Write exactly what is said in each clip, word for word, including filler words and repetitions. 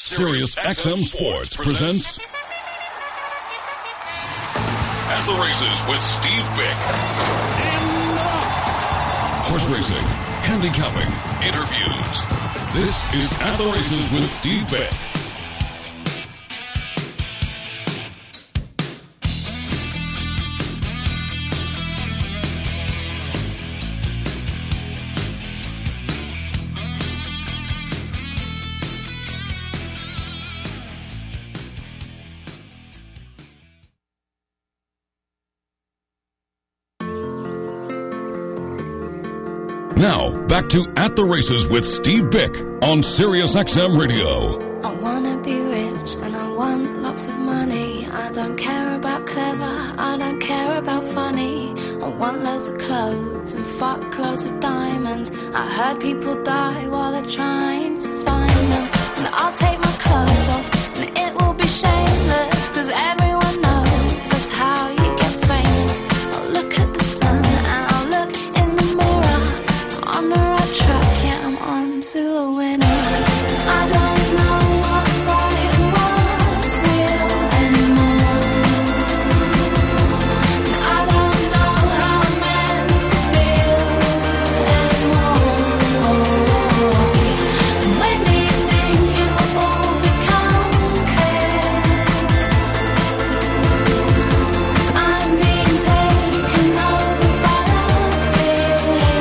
Sirius X M Sports presents At the Races with Steve Bick. Horse racing, handicapping, interviews. This is At the Races with Steve Bick. Now, back to At the Races with Steve Bick on Sirius X M Radio. I wanna be rich and I want lots of money. I don't care about clever, I don't care about funny. I want loads of clothes and fuck loads of diamonds. I heard people die while they're trying to find them. And I'll take my clothes off and it will be shameless, cause everyone knows that's how you get famous. I'll look at the sun and I'll look in the mirror. On the right track, yeah, I'm on to a winner. I don't know what's right and what's real anymore. I don't know how I'm meant to feel anymore. When do you think it will all become clear? 'Cause I'm being taken over by the fear.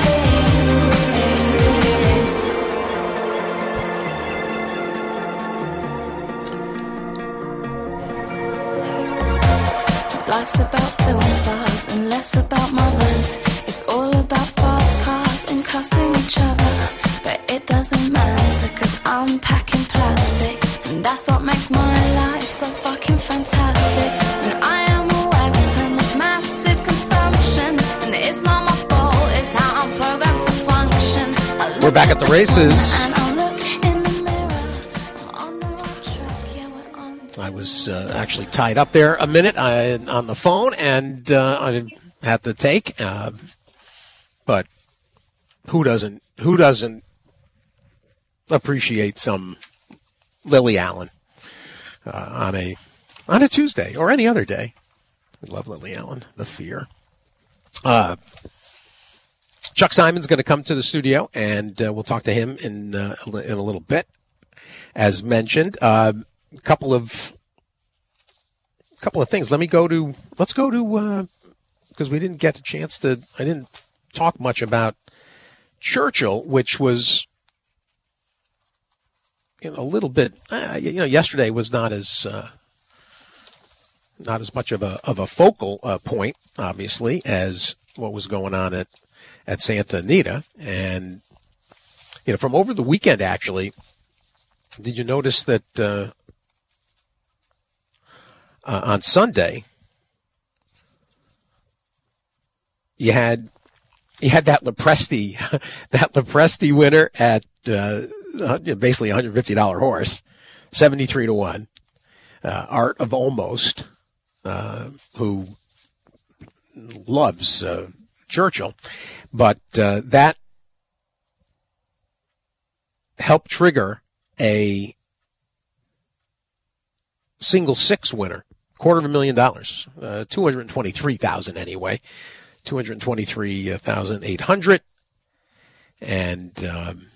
Life's about film stars and less about mothers. It's all about fast cars and cussing each other. But it doesn't matter, cause I'm packing plastic, and that's what makes my life so fucking fantastic. And I am a weapon of massive consumption, and it's not my fault, it's how I'm programmed to function. I look We're back at the races. sun and I look in the mirror. I'm on the right track, yeah, we're on to I was uh, actually tied up there a minute I, on the phone, and uh, I had to take. Uh, but who doesn't? Who doesn't appreciate some Lily Allen uh, on a on a Tuesday or any other day? I love Lily Allen. The Fear. Uh, Chuck Simon's going to come to the studio, and uh, we'll talk to him in uh, in a little bit. As mentioned, a uh, couple of couple of things. Let me go to. Let's go to because uh, we didn't get a chance to. I didn't talk much about Churchill, which was you know, a little bit. Uh, you know, yesterday was not as uh, not as much of a of a focal uh, point, obviously, as what was going on at at Santa Anita, and you know, from over the weekend, actually. Did you notice that uh, uh, on Sunday you had you had that Lepresti that Lepresti winner at uh, basically a one hundred fifty dollars horse, seventy-three to one, uh, Art of Almost, uh, who loves uh, Churchill, but uh, that helped trigger a single six winner, quarter of a million dollars, uh, two hundred twenty-three thousand anyway, two hundred twenty-three thousand eight hundred, and um,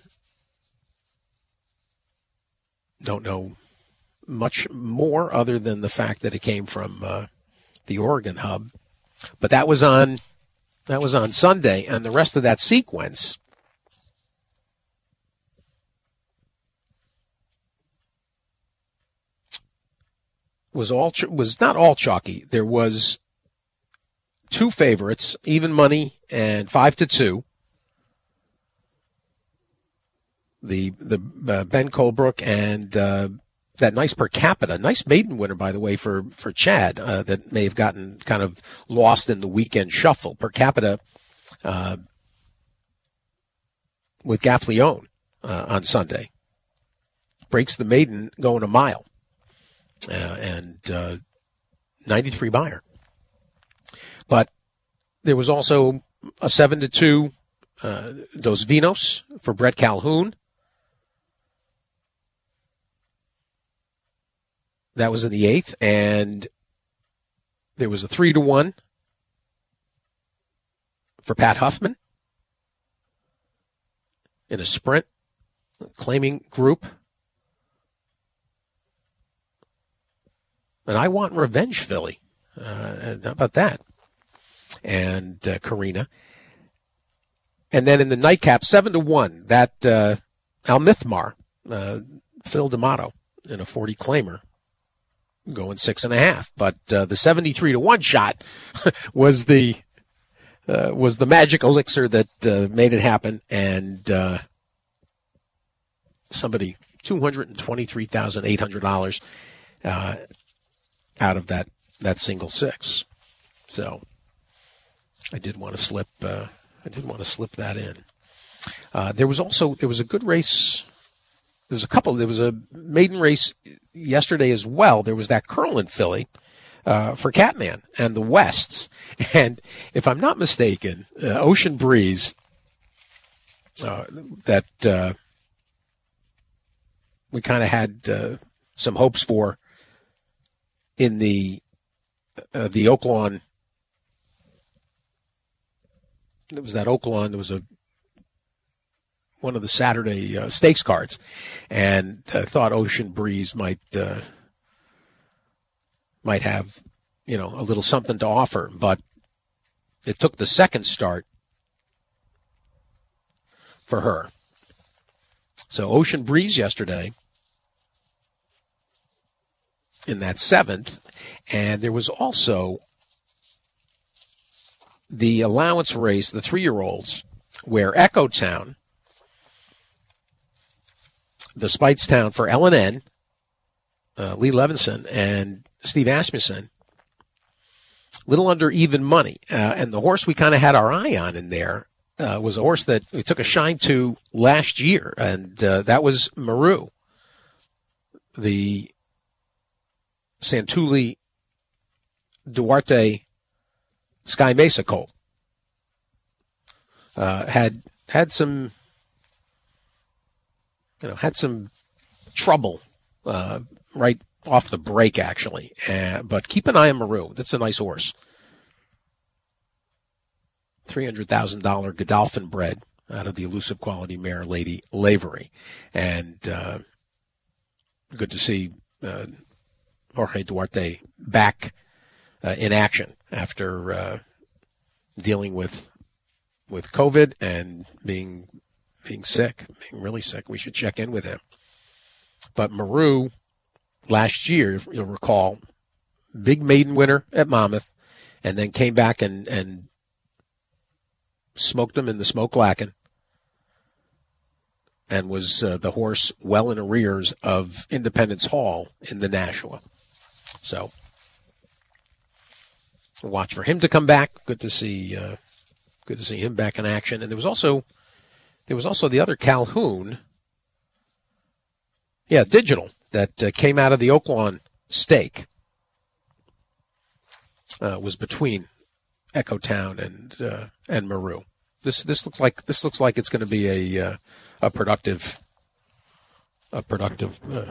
don't know much more other than the fact that it came from uh, the Oregon hub, but that was on that was on Sunday, and the rest of that sequence was all was not all chalky. There was two favorites, even money and five to two. The the uh, Ben Colebrook and uh, that nice per capita, nice maiden winner, by the way, for for Chad uh, that may have gotten kind of lost in the weekend shuffle. Per capita uh, with Gaffleone uh, on Sunday breaks the maiden going a mile. Uh, and uh, ninety-three buyer. But there was also a seven to two uh, Dos Vinos for Brett Calhoun. That was in the eighth, and there was a three to one for Pat Huffman in a sprint claiming group. And I want revenge, Philly. Uh, how about that? And uh, Karina. And then in the nightcap, seven to one, that uh, Al Mithmar, uh, Phil D'Amato in a forty claimer, going six and a half. But uh, the seventy-three to one shot was the uh, was the magic elixir that uh, made it happen. And uh, somebody two hundred twenty-three thousand eight hundred dollars uh, out of that that single six. So I did want to slip. Uh, I did want to slip that in. Uh, there was also there was a good race. There was a couple. There was a maiden race yesterday as well. There was that Curlin filly uh, for Catman and the Wests. And if I'm not mistaken, uh, Ocean Breeze uh, that uh, we kind of had uh, some hopes for in the uh, the Oaklawn. There was that Oaklawn. There was a one of the Saturday uh, stakes cards, and I uh, thought Ocean Breeze might uh, might have, you know, a little something to offer, but it took the second start for her. So Ocean Breeze yesterday in that seventh, and there was also the allowance race, the three-year-olds, where Echo Town, the Speightstown for L and N, uh, Lee Levinson and Steve Asmussen, little under even money. Uh, and the horse we kind of had our eye on in there uh, was a horse that we took a shine to last year, and uh, that was Maru, the Santulli Duarte Sky Mesa colt. Uh, had had some, you know, had some trouble uh, right off the break, actually. Uh, but keep an eye on Maru. That's a nice horse. three hundred thousand dollars Godolphin bred out of the elusive quality mare Lady Lavery. And uh, good to see uh, Jorge Duarte back uh, in action after uh, dealing with with COVID and being being sick, being really sick. We should check in with him. But Maru, last year, you'll recall, big maiden winner at Monmouth, and then came back and, and smoked him in the Smoke Lacken, and was uh, the horse well in arrears of Independence Hall in the Nashua. So watch for him to come back. Good to see, uh, good to see him back in action. And there was also, there was also the other Calhoun, yeah, Digital, that uh, came out of the Oaklawn stake. Uh, was between Echo Town and uh, and Maru. This this looks like this looks like it's going to be a uh, a productive a productive uh,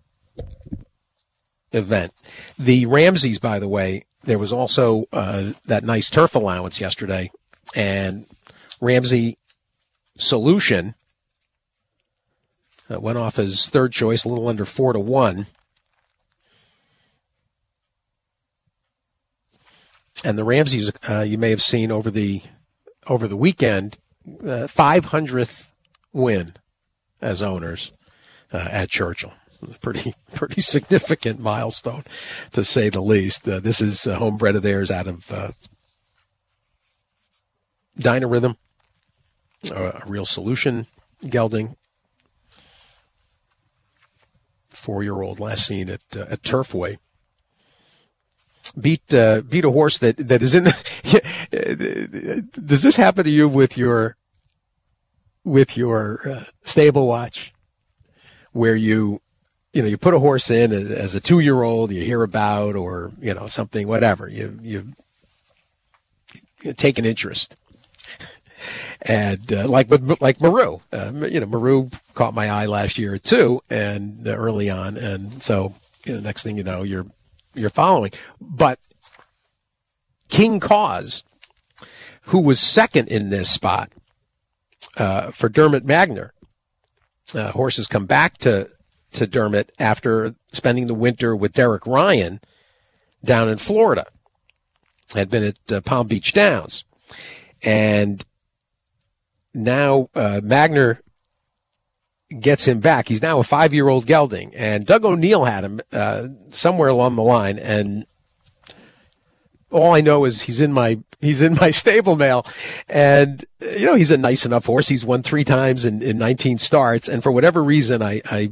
event. The Ramseys, by the way, there was also uh, that nice turf allowance yesterday, and Ramsey Solution uh, went off as third choice, a little under four to one. And the Ramseys, uh, you may have seen over the over the weekend, uh, five hundredth win as owners uh, at Churchill. Pretty pretty significant milestone, to say the least. Uh, this is a homebred of theirs out of uh, Dynarhythm, uh, a real solution gelding. Four-year-old, last seen at uh, at Turfway. Beat uh, beat a horse that, that is in. The, does this happen to you with your with your uh, stable watch, where you you know you put a horse in as a two year old you hear about, or you know something, whatever, you you, you take an interest, and uh, like with like Maru, uh, you know Maru caught my eye last year too, and uh, early on, and so you know, next thing you know, you're you're following. But King Cause, who was second in this spot uh, for Dermot Magner, uh, horses come back to to Dermot after spending the winter with Derek Ryan down in Florida. Had been at uh, Palm Beach Downs. And now uh, Magner gets him back. He's now a five-year-old gelding. And Doug O'Neill had him uh, somewhere along the line. And all I know is he's in my he's in my stable mail. And, you know, he's a nice enough horse. He's won three times in, in nineteen starts. And for whatever reason, I, I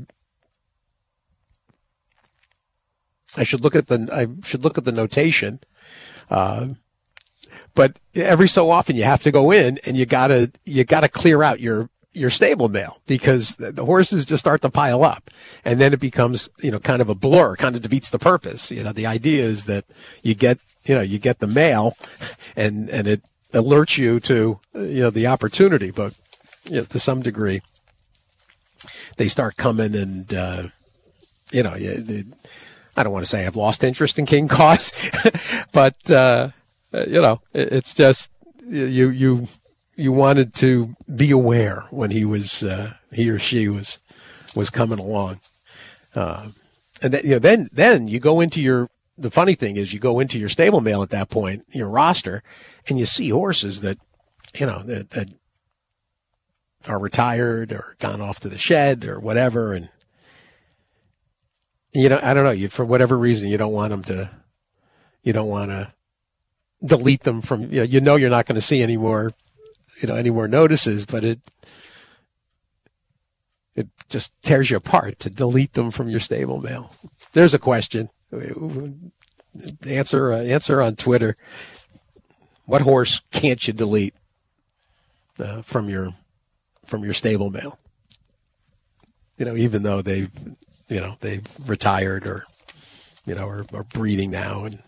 I should look at the I should look at the notation. Uh, but every so often you have to go in and you gotta you gotta clear out your your stable mail because the, the horses just start to pile up, and then it becomes you know kind of a blur, kind of defeats the purpose. You know, the idea is that you get you know you get the mail, and and it alerts you to you know the opportunity, but you know, to some degree they start coming and uh, you know you. They, I don't want to say I've lost interest in King Cause, but, uh, you know, it's just you, you, you wanted to be aware when he was, uh, he or she was, was coming along. Uh, and then, you know, then, then you go into your, the funny thing is you go into your stable mail at that point, your roster, and you see horses that, you know, that, that are retired or gone off to the shed or whatever. And, you know, I don't know. You, for whatever reason, you don't want them to. You don't want to delete them from. You know, you know, you're not going to see any more. You know, any more notices, but it it just tears you apart to delete them from your stable mail. There's a question. Answer uh, answer on Twitter. What horse can't you delete uh, from your from your stable mail? You know, even though they've. You know, they've retired or, you know, are, are breeding now, and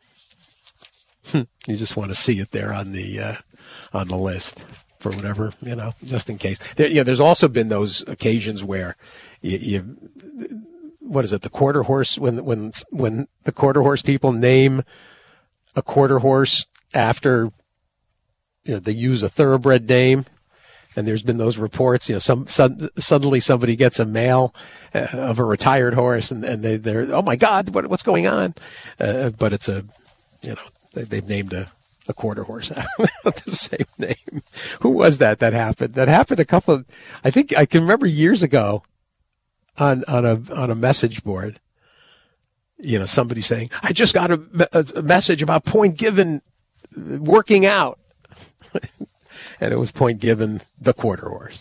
you just want to see it there on the uh, on the list for whatever, you know, just in case. There, you know, there's also been those occasions where you, you what is it, the quarter horse when when when the quarter horse people name a quarter horse after, you know, they use a thoroughbred name. And there's been those reports, you know, some, some suddenly somebody gets a mail uh, of a retired horse, and, and they, they're, oh my God, what, what's going on? Uh, but it's a, you know, they, they've named a, a quarter horse the same name. Who was that that happened? That happened a couple of, I think I can remember years ago on, on a, on a message board, you know, somebody saying, I just got a, a message about Point Given working out. And it was Point Given, the quarter horse.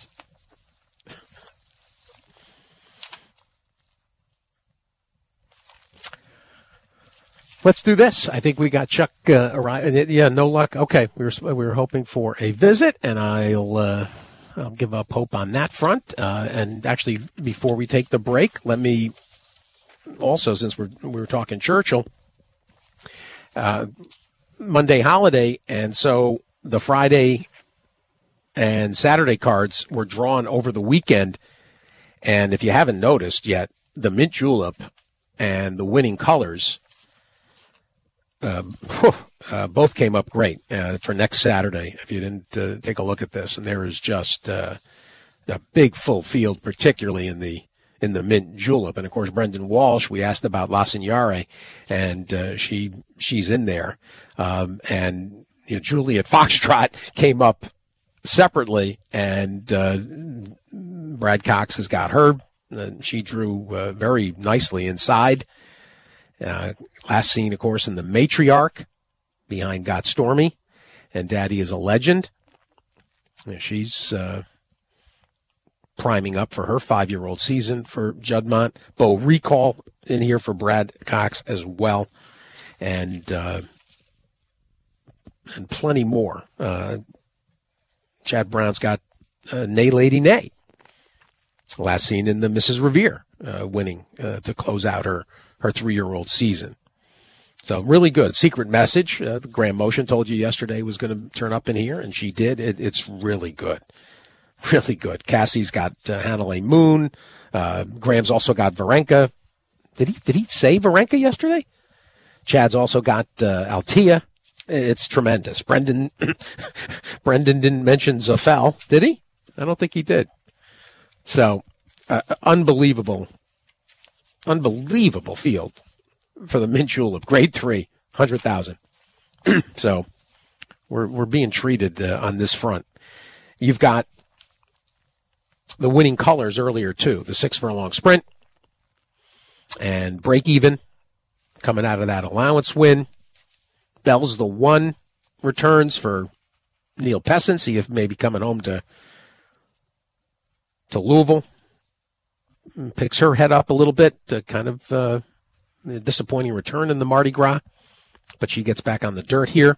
Let's do this. I think we got Chuck uh, arrived. Yeah, no luck. Okay, we were we were hoping for a visit, and I'll uh, I'll give up hope on that front. Uh, and actually, before we take the break, let me also, since we're we were talking Churchill, uh, Monday holiday, and so the Friday and Saturday cards were drawn over the weekend. And if you haven't noticed yet, the Mint Julep and the winning colors uh, uh, both came up great uh, for next Saturday, if you didn't uh, take a look at this. And there is just uh, a big full field, particularly in the in the Mint Julep. And, of course, Brendan Walsh, we asked about La Signare, and uh, she she's in there. Um, and you know, Juliet Foxtrot came up separately, and uh, Brad Cox has got her. Uh, she drew uh, very nicely inside. Uh, last seen, of course, in the Matriarch behind Got Stormy, and Daddy is a Legend. Yeah, she's uh, priming up for her five-year-old season for Juddmonte. Bo Recall in here for Brad Cox as well, and uh, and plenty more. Uh, Chad Brown's got uh, Nay Lady Nay, last seen in the Missus Revere, uh, winning uh, to close out her, her three-year-old season. So really good. Secret Message, uh, the Graham Motion told you yesterday was going to turn up in here, and she did. It, it's really good. Really good. Cassie's got uh, Hanalei Moon. Uh, Graham's also got Varenka Did he did he say Varenka yesterday? Chad's also got uh, Altia. It's tremendous. Brendan Brendan didn't mention Zafel, did he? I don't think he did. So, uh, unbelievable, unbelievable field for the mint julep. Grade three, one hundred thousand. So, we're we're being treated uh, on this front. You've got the winning colors earlier, too. The six furlong sprint and break even coming out of that allowance win. Bell's the one returns for Neil Pessin. See if maybe coming home to to Louisville. Picks her head up a little bit. To kind of uh, a disappointing return in the Mardi Gras. But she gets back on the dirt here.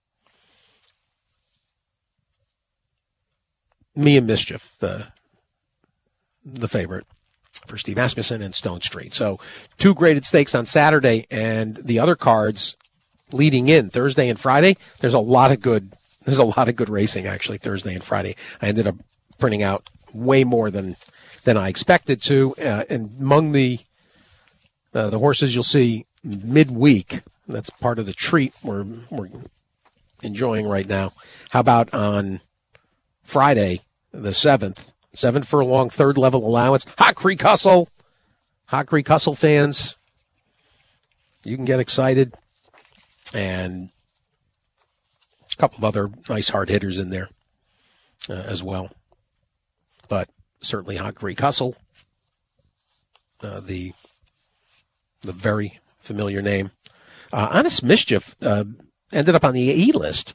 Mia Mischief, uh, the favorite for Steve Asmussen and Stone Street. So two graded stakes on Saturday, and the other cards leading in Thursday and Friday. There's a lot of good. There's a lot of good racing actually Thursday and Friday. I ended up printing out way more than than I expected to, uh, and among the uh, the horses you'll see midweek. That's part of the treat we're we're enjoying right now. How about on Friday, the seventh, seven furlong, third level allowance. Hot Creek Hustle. Hot Creek Hustle fans, you can get excited. And a couple of other nice hard hitters in there uh, as well. But certainly Hot Creek Hustle, uh, the the very familiar name. Uh, Honest Mischief uh, ended up on the E list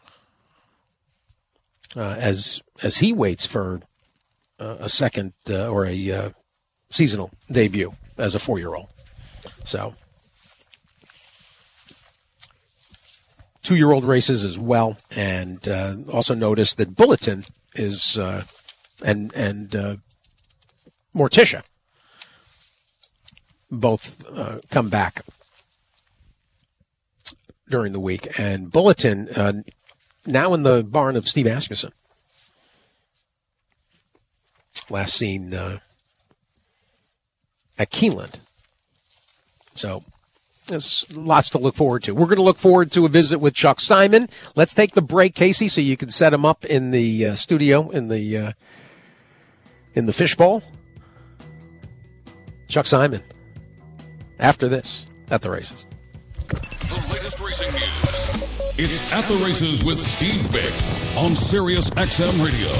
uh, as as he waits for uh, a second uh, or a uh, seasonal debut as a four-year-old. So. Two-year-old races as well, and uh, also notice that Bulletin is uh, and and uh, Morticia both uh, come back during the week, and Bulletin uh, now in the barn of Steve Asmussen. Last seen uh, at Keeneland, so. There's lots to look forward to. We're going to look forward to a visit with Chuck Simon. Let's take the break, Casey, so you can set him up in the uh, studio in the uh, in the fishbowl. Chuck Simon. After this, at the races. The latest racing news. It's At the Races with Steve Bick on Sirius X M Radio.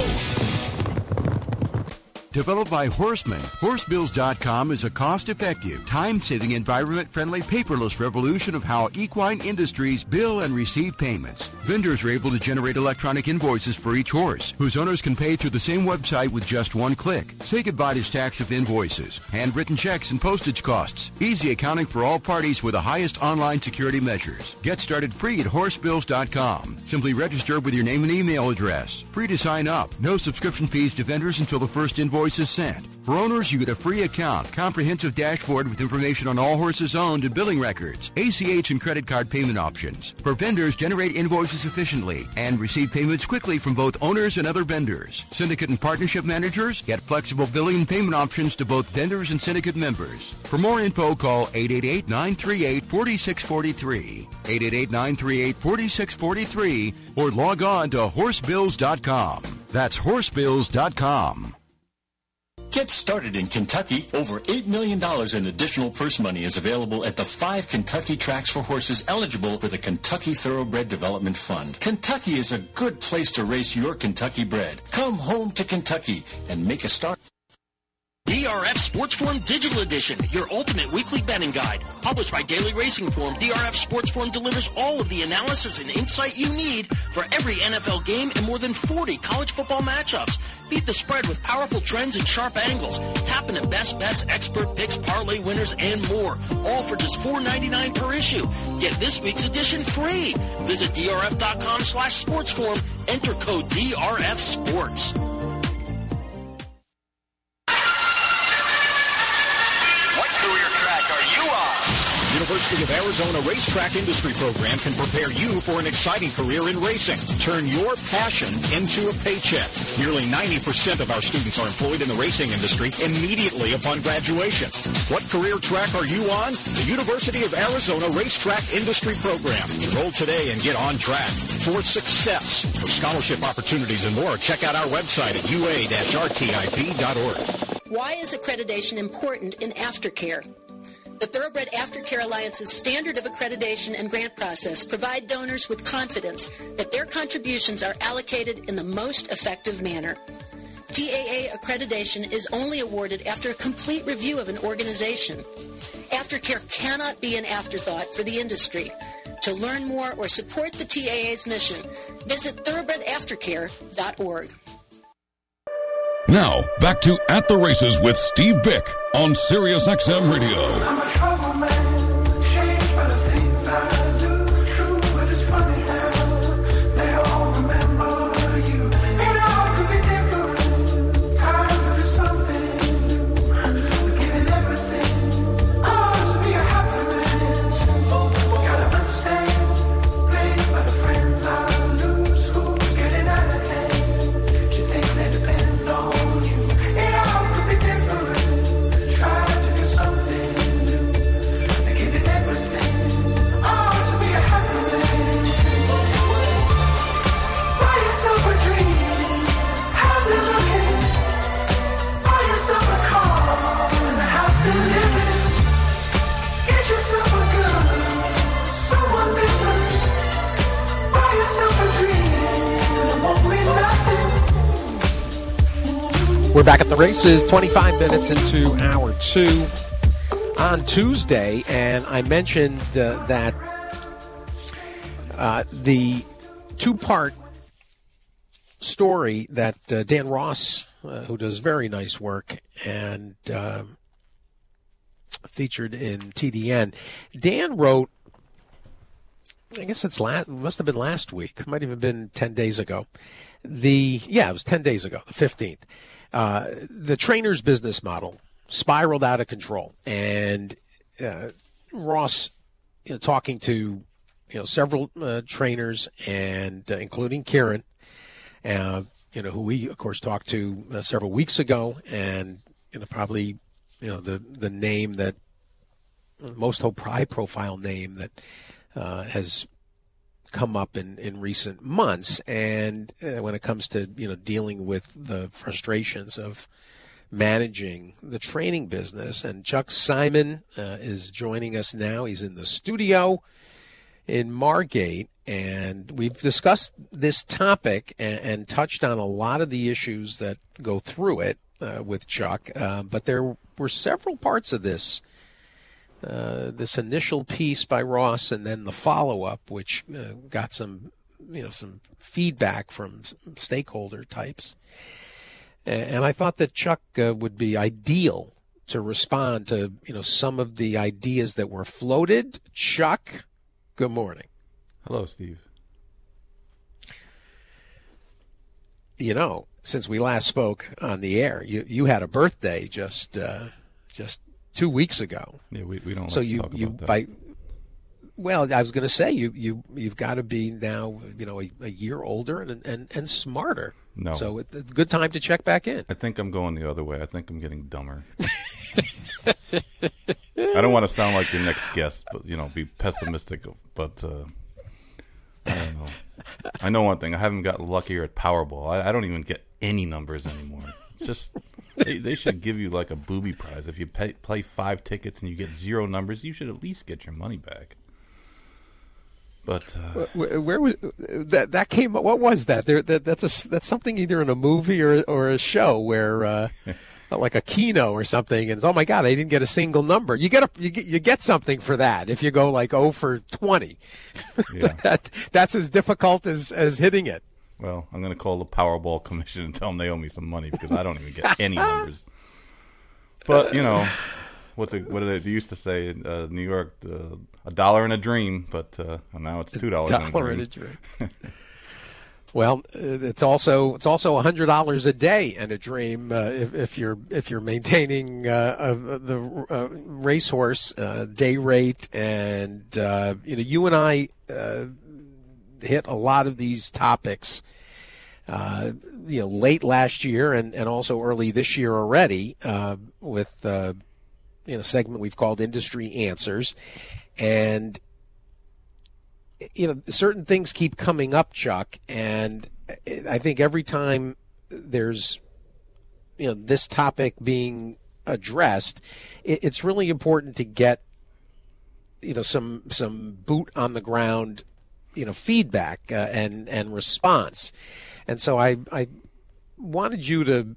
Developed by Horseman, Horsebills dot com is a cost-effective, time-saving, environment-friendly, paperless revolution of how equine industries bill and receive payments. Vendors are able to generate electronic invoices for each horse, whose owners can pay through the same website with just one click. Say goodbye to stacks of invoices, handwritten checks, and postage costs. Easy accounting for all parties with the highest online security measures. Get started free at Horsebills dot com. Simply register with your name and email address. Free to sign up. No subscription fees to vendors until the first invoice is sent. For owners, you get a free account, comprehensive dashboard with information on all horses owned and billing records, A C H and credit card payment options. For vendors, generate invoices efficiently and receive payments quickly from both owners and other vendors. Syndicate and partnership managers get flexible billing and payment options to both vendors and syndicate members. For more info, call eight eight eight, nine three eight, four six four three, eight eight eight, nine three eight, four six four three, or log on to Horsebills dot com. That's Horsebills dot com. Get started in Kentucky. Over eight million dollars in additional purse money is available at the five Kentucky tracks for horses eligible for the Kentucky Thoroughbred Development Fund. Kentucky is a good place to race your Kentucky bred. Come home to Kentucky and make a start. D R F Sports Forum Digital Edition, your ultimate weekly betting guide. Published by Daily Racing Form, D R F Sports Forum delivers all of the analysis and insight you need for every N F L game and more than forty college football matchups. Beat the spread with powerful trends and sharp angles. Tap into best bets, expert picks, parlay winners, and more. All for just four ninety-nine per issue. Get this week's edition free. Visit D R F dot com slash sports forum. Enter code D R F Sports. University of Arizona Racetrack Industry Program can prepare you for an exciting career in racing. Turn your passion into a paycheck. Nearly ninety percent of our students are employed in the racing industry immediately upon graduation. What career track are you on? The University of Arizona Racetrack Industry Program. Enroll today and get on track for success. For scholarship opportunities and more, check out our website at u a dash r t i p dot org. Why is accreditation important in aftercare? The Thoroughbred Aftercare Alliance's standard of accreditation and grant process provide donors with confidence that their contributions are allocated in the most effective manner. T A A accreditation is only awarded after a complete review of an organization. Aftercare cannot be an afterthought for the industry. To learn more or support the T A A's mission, visit thoroughbred aftercare dot org. Now, back to At the Races with Steve Bick on Sirius X M Radio. I'm a trouble man, changed by the things I do. True, but it's funny how they all remember you. It all could be different. Time to do something new. We're giving everything. Oh, to be a happy man. Simple, gotta understand. Played by the friends I lose. Who's getting out of hand? Do you think they depend on? We're back at the races, twenty-five minutes into hour two on Tuesday, and I mentioned uh, that uh, the two-part story that uh, Dan Ross, uh, who does very nice work, and uh, featured in T D N, Dan wrote, I guess it's last, must have been last week, might have been ten days ago. The yeah, it was ten days ago, the fifteenth. Uh, the trainer's business model spiraled out of control, and uh, Ross, you know, talking to you know several uh, trainers, and uh, including Kieran, uh, you know, who we of course talked to uh, several weeks ago, and you know probably you know the the name that most high profile name that uh, has come up in, in recent months, and uh, when it comes to you know dealing with the frustrations of managing the training business. And Chuck Simon uh, is joining us now. He's in the studio in Margate, and we've discussed this topic and, and touched on a lot of the issues that go through it uh, with Chuck, uh, but there were several parts of this Uh, this initial piece by Ross, and then the follow-up, which uh, got some, you know, some feedback from stakeholder types. And I thought that Chuck uh, would be ideal to respond to, you know, some of the ideas that were floated. Chuck, good morning. Hello, Steve. You know, since we last spoke on the air, you you had a birthday just uh, just. Two weeks ago. Yeah, we, we don't. So like you to talk you about that. by. Well, I was going to say you you you've got to be now you know a, a year older and and and smarter. No. So it's a good time to check back in. I think I'm going the other way. I think I'm getting dumber. I don't want to sound like your next guest, but you know, be pessimistic. But uh, I don't know. I know one thing. I haven't gotten luckier at Powerball. I, I don't even get any numbers anymore. It's just. They, they should give you like a booby prize. If you pay, play five tickets and you get zero numbers, you should at least get your money back. But uh, where, where was that? That came. What was that? There. That, that's a. That's something either in a movie or or a show where, uh, like a Keno or something. And oh my God, I didn't get a single number. You get a. You get, you get something for that if you go like oh for twenty. Yeah. that that's as difficult as as hitting it. Well, I'm going to call the Powerball Commission and tell them they owe me some money because I don't even get any numbers. But, you know, what's a, what did they used to say in uh, New York? Uh, a dollar in a dream, but uh, now it's two dollars in a dream. Dollar in a dream. Well, it's also it's also a hundred dollars a day and a dream uh, if, if you're if you're maintaining uh, uh, the uh, racehorse uh, day rate, and uh, you know you and I uh, hit a lot of these topics, uh, you know, late last year and, and also early this year already uh, with uh, you know a segment we've called Industry Answers, and. You know, certain things keep coming up, Chuck, and I think every time there's, you know, this topic being addressed, it's really important to get, you know, some some boot on the ground, you know, feedback uh, and and response, and so I I wanted you to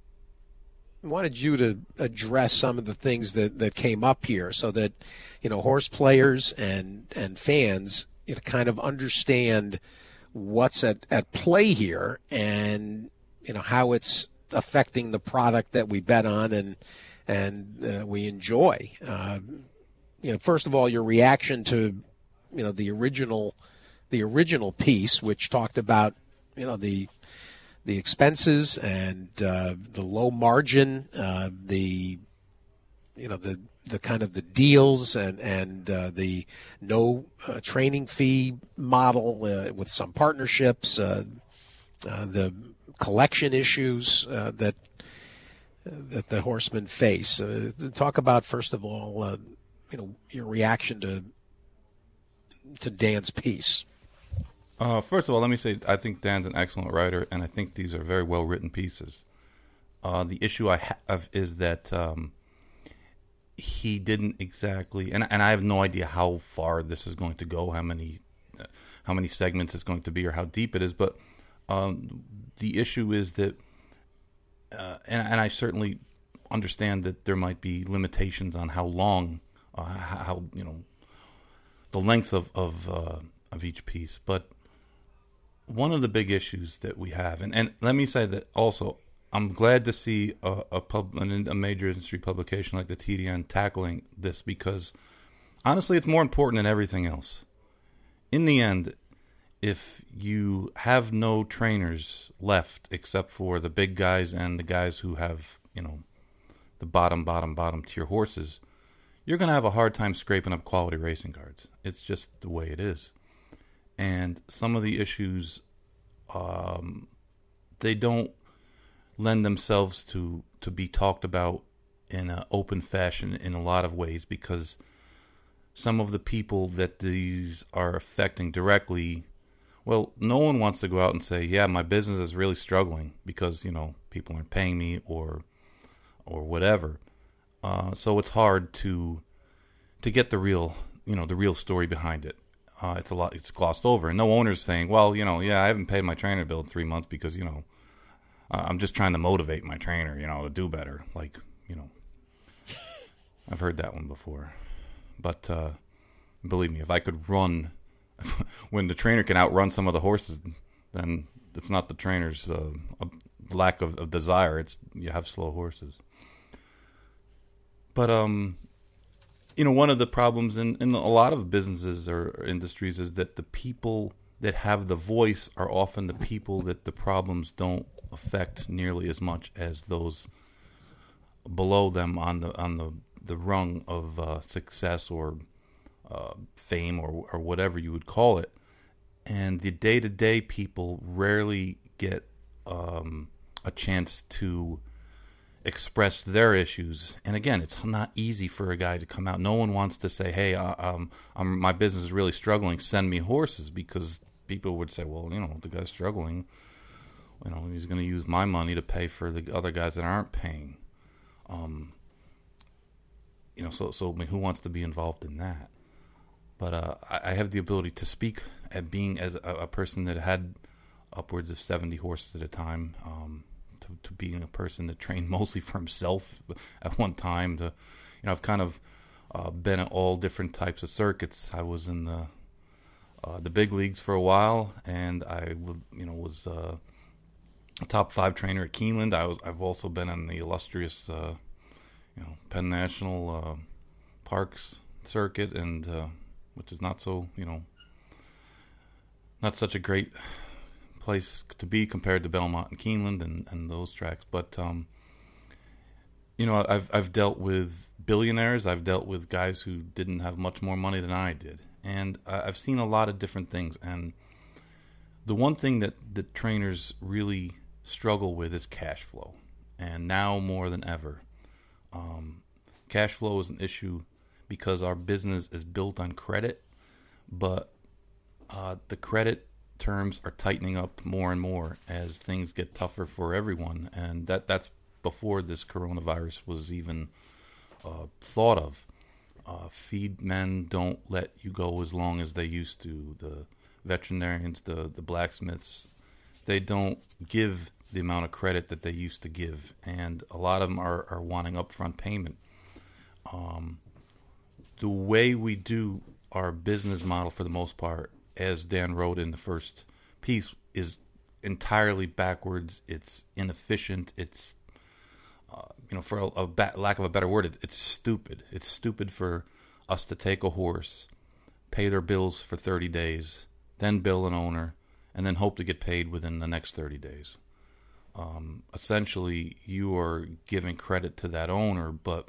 wanted you to address some of the things that, that came up here, so that, you know, horse players and and fans, you know, kind of understand what's at, at play here, and you know how it's affecting the product that we bet on and and uh, we enjoy. Uh, you know, first of all, your reaction to you know the original the original piece, which talked about you know the the expenses and uh, the low margin, uh, the you know the the kind of the deals and and uh, the no uh, training fee model uh, with some partnerships, uh, uh, the collection issues uh, that uh, that the horsemen face. Uh, talk about first of all, uh, you know, your reaction to to Dan's piece. Uh, first of all, let me say I think Dan's an excellent writer, and I think these are very well written pieces. Uh, the issue I have is that. Um, He didn't exactly, and and I have no idea how far this is going to go, how many, uh, how many segments it's going to be, or how deep it is. But um, the issue is that, uh, and and I certainly understand that there might be limitations on how long, uh, how you know, the length of of uh, of each piece. But one of the big issues that we have, and, and let me say that also. I'm glad to see a, a, pub, a major industry publication like the T D N tackling this, because honestly, it's more important than everything else. In the end, if you have no trainers left except for the big guys and the guys who have, you know, the bottom, bottom, bottom tier horses, you're going to have a hard time scraping up quality racing cards. It's just the way it is. And some of the issues, um, they don't lend themselves to, to be talked about in an open fashion in a lot of ways, because some of the people that these are affecting directly, well, no one wants to go out and say, yeah, my business is really struggling because, you know, people aren't paying me or or whatever. Uh, so it's hard to to get the real, you know, the real story behind it. Uh, it's a lot, it's glossed over. And no owner's saying, well, you know, yeah, I haven't paid my trainer bill in three months because, you know, Uh, I'm just trying to motivate my trainer, you know, to do better. Like, you know, I've heard that one before. But uh, believe me, if I could run, when the trainer can outrun some of the horses, then it's not the trainer's uh, lack of, of desire. It's you have slow horses. But, um, you know, one of the problems in, in a lot of businesses or, or industries is that the people that have the voice are often the people that the problems don't affect nearly as much as those below them on the on the, the rung of uh, success or uh, fame or or whatever you would call it. And the day-to-day people rarely get um, a chance to express their issues. And again, it's not easy for a guy to come out. No one wants to say, hey, uh, um, I'm, my business is really struggling, send me horses, because people would say, well, you know, the guy's struggling. You know, he's going to use my money to pay for the other guys that aren't paying. Um, you know, so so I mean, who wants to be involved in that? But uh, I, I have the ability to speak at being as a, a person that had upwards of seventy horses at a time, um, to, to being a person that trained mostly for himself at one time. To, you know, I've kind of uh, been at all different types of circuits. I was in the uh, the big leagues for a while, and I, you know, was. Uh, A top five trainer at Keeneland. I was. I've also been on the illustrious, uh, you know, Penn National uh, Parks circuit, and uh, which is not so, you know, not such a great place to be compared to Belmont and Keeneland and, and those tracks. But um, you know, I've I've dealt with billionaires. I've dealt with guys who didn't have much more money than I did, and I've seen a lot of different things. And the one thing that that trainers really struggle with is cash flow, and now more than ever, um, cash flow is an issue because our business is built on credit, but uh, the credit terms are tightening up more and more as things get tougher for everyone, and that that's before this coronavirus was even uh, thought of. Uh, feed men don't let you go as long as they used to. The veterinarians, the, the blacksmiths, they don't give the amount of credit that they used to give, and a lot of them are, are wanting upfront payment. Um, the way we do our business model, for the most part, as Dan wrote in the first piece, is entirely backwards. It's inefficient. It's uh, you know, for a, a ba- lack of a better word, it, it's stupid. It's stupid for us to take a horse, pay their bills for thirty days, then bill an owner, and then hope to get paid within the next thirty days. Um, essentially, you are giving credit to that owner, but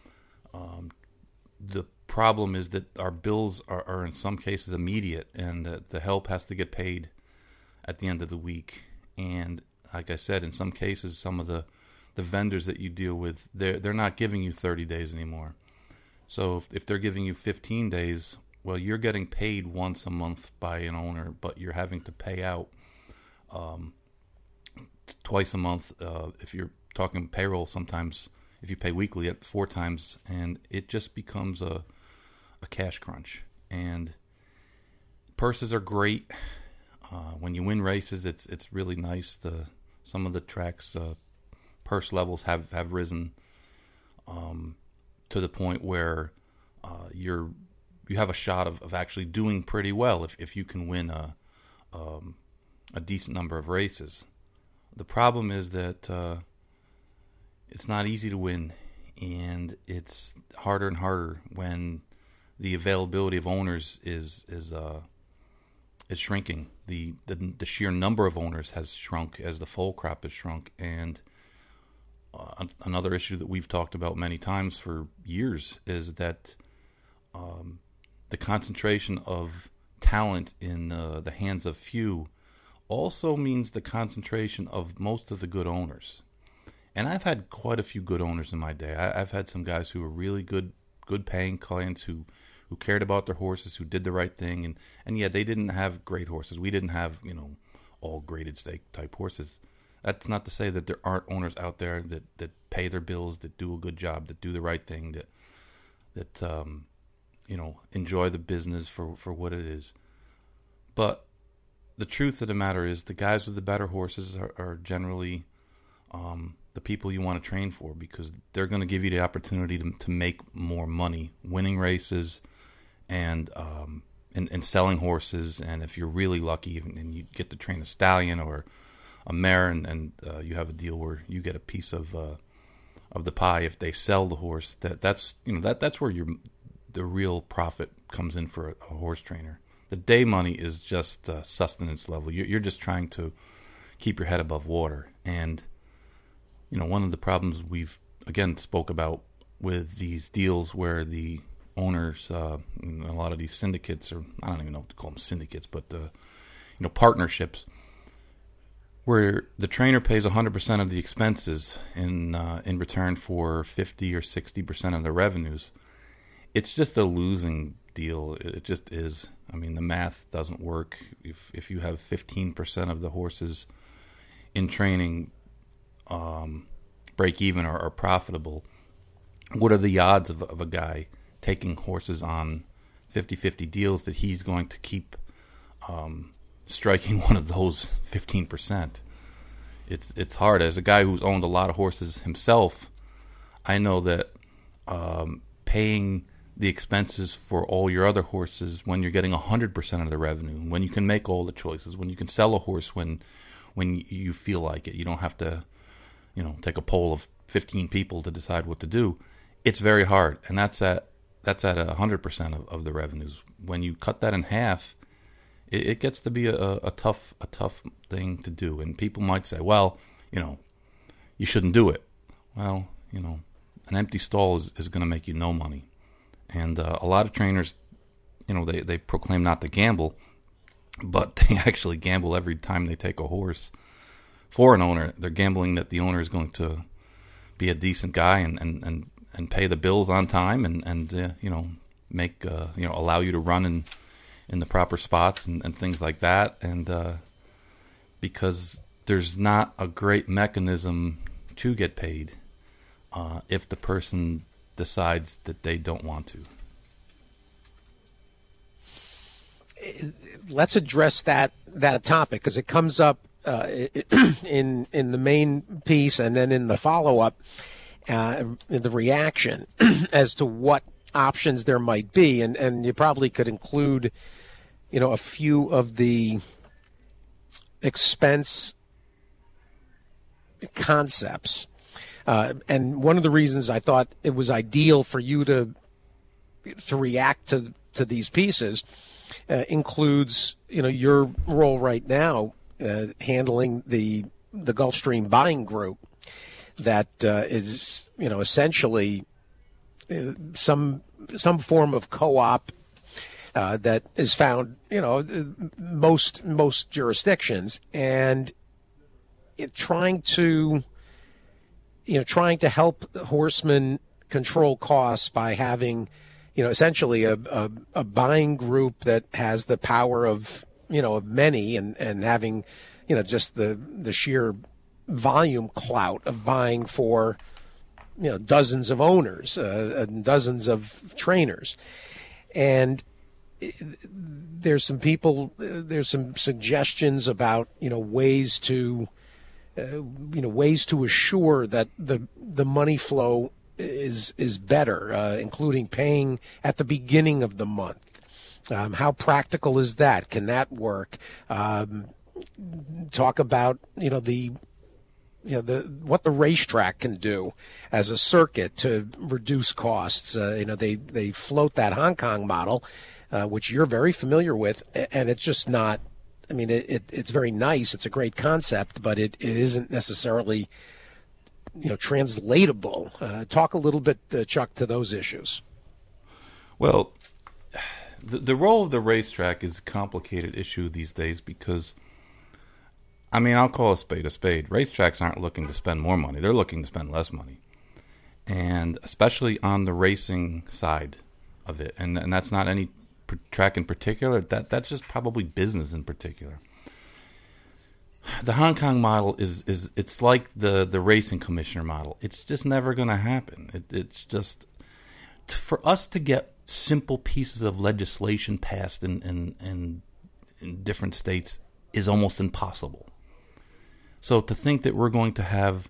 um, the problem is that our bills are, are in some cases immediate, and the, the help has to get paid at the end of the week. And like I said, in some cases, some of the, the vendors that you deal with, they're, they're not giving you thirty days anymore. So if, if they're giving you fifteen days, well, you're getting paid once a month by an owner, but you're having to pay out um, twice a month. Uh, if you're talking payroll, sometimes if you pay weekly, at four times, and it just becomes a a cash crunch. And purses are great. Uh, when you win races, it's it's really nice. The some of the tracks uh, purse levels have have risen um, to the point where uh, you're you have a shot of, of actually doing pretty well if if you can win a um, a decent number of races. The problem is that uh, it's not easy to win, and it's harder and harder when the availability of owners is is uh, is shrinking. The, the the sheer number of owners has shrunk as the foal crop has shrunk, and uh, another issue that we've talked about many times for years is that um, the concentration of talent in uh, the hands of few also means the concentration of most of the good owners. And I've had quite a few good owners in my day. I, I've had some guys who were really good, good paying clients who, who cared about their horses, who did the right thing, and, and yeah, they didn't have great horses. We didn't have, you know, all graded stake type horses. That's not to say that there aren't owners out there that, that pay their bills, that do a good job, that do the right thing, that that um, you know, enjoy the business for, for what it is. But the truth of the matter is, the guys with the better horses are, are generally um, the people you want to train for, because they're going to give you the opportunity to to make more money, winning races, and um, and, and selling horses. And if you're really lucky, and you get to train a stallion or a mare, and, and uh, you have a deal where you get a piece of uh, of the pie if they sell the horse. That that's you know that that's where your the real profit comes in for a, a horse trainer. The day money is just uh, sustenance level. You're, you're just trying to keep your head above water. And you know, one of the problems we've again spoke about with these deals where the owners, uh, a lot of these syndicates, or I don't even know what to call them, syndicates, but uh, you know, partnerships, where the trainer pays one hundred percent of the expenses in uh, in return for fifty or sixty percent of the revenues. It's just a losing deal. It just is. I mean, the math doesn't work. If if you have fifteen percent of the horses in training um, break even or are profitable, what are the odds of, of a guy taking horses on fifty-fifty deals that he's going to keep um, striking one of those fifteen percent? It's it's hard. As a guy who's owned a lot of horses himself, I know that um, paying the expenses for all your other horses when you're getting one hundred percent of the revenue, when you can make all the choices, when you can sell a horse when when you feel like it, you don't have to, you know, take a poll of fifteen people to decide what to do. It's very hard, and that's at that's at one hundred percent of, of the revenues. When you cut that in half, it, it gets to be a, a tough a tough thing to do. And people might say, well, you know, you shouldn't do it. Well, you know, an empty stall is, is going to make you no money. And uh, a lot of trainers, you know, they, they proclaim not to gamble, but they actually gamble every time they take a horse for an owner. They're gambling that the owner is going to be a decent guy and, and, and, and pay the bills on time and, and uh, you know, make, uh, you know, allow you to run in, in the proper spots and, and things like that. And uh, because there's not a great mechanism to get paid uh, if the person decides that they don't want to. Let's address that that topic because it comes up uh, in in the main piece and then in the follow up, uh, in the reaction as to what options there might be, and and you probably could include, you know, a few of the expense concepts. Uh, and one of the reasons I thought it was ideal for you to to react to to these pieces uh, includes, you know, your role right now uh, handling the the Gulfstream buying group that uh, is, you know, essentially uh, some some form of co-op uh, that is found, you know, most most jurisdictions, and it, trying to you know, trying to help horsemen control costs by having, you know, essentially a, a, a buying group that has the power of, you know, of many and, and having, you know, just the, the sheer volume clout of buying for, you know, dozens of owners uh, and dozens of trainers. And there's some people, there's some suggestions about, you know, ways to, Uh, you know, ways to assure that the the money flow is is better, uh, including paying at the beginning of the month. Um, how practical is that? Can that work? Um, talk about, you know, the you know the what the racetrack can do as a circuit to reduce costs. Uh, you know, they they float that Hong Kong model, uh, which you're very familiar with, and it's just not. I mean, it, it, it's very nice. It's a great concept, but it, it isn't necessarily, you know, translatable. Uh, talk a little bit, uh, Chuck, to those issues. Well, the, the role of the racetrack is a complicated issue these days because, I mean, I'll call a spade a spade. Racetracks aren't looking to spend more money. They're looking to spend less money. And especially on the racing side of it. And, and that's not any track in particular, that that's just probably business in particular. The Hong Kong model is is it's like the the racing commissioner model. It's just never going to happen. It, it's just for us to get simple pieces of legislation passed in, in in in different states is almost impossible. So to think that we're going to have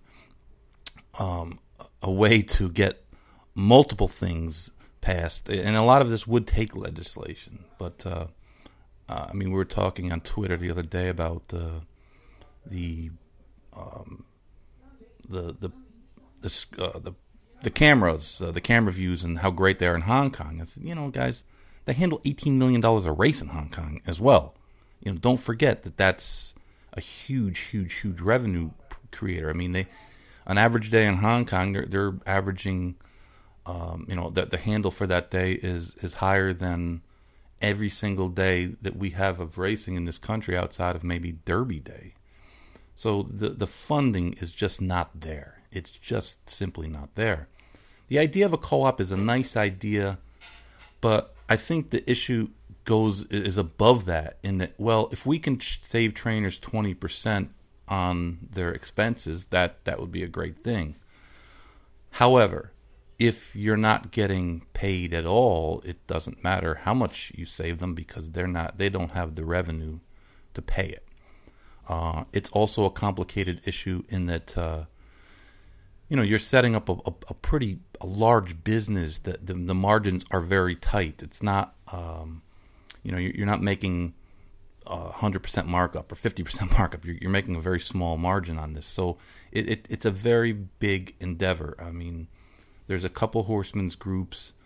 um, a way to get multiple things passed, and a lot of this would take legislation, but uh, uh, I mean, we were talking on Twitter the other day about uh, the um, the the the, uh, the the cameras, uh, the camera views, and how great they are in Hong Kong. I said, you know, guys, they handle eighteen million dollars a race in Hong Kong as well. You know, don't forget that that's a huge, huge, huge revenue creator. I mean, they an average day in Hong Kong, they're, they're averaging. Um, you know, the, the handle for that day is, is higher than every single day that we have of racing in this country outside of maybe Derby Day. So the, the funding is just not there. It's just simply not there. The idea of a co-op is a nice idea, but I think the issue goes is above that in that, well, if we can save trainers twenty percent on their expenses, that, that would be a great thing. However, if you're not getting paid at all, it doesn't matter how much you save them because they're not, they don't have the revenue to pay it. Uh, it's also a complicated issue in that, uh, you know, you're setting up a, a, a pretty a large business that the, the margins are very tight. It's not, um, you know, you're not making a one hundred percent markup or fifty percent markup. You're, you're making a very small margin on this. So it, it it's a very big endeavor. I mean, there's a couple horsemen's groups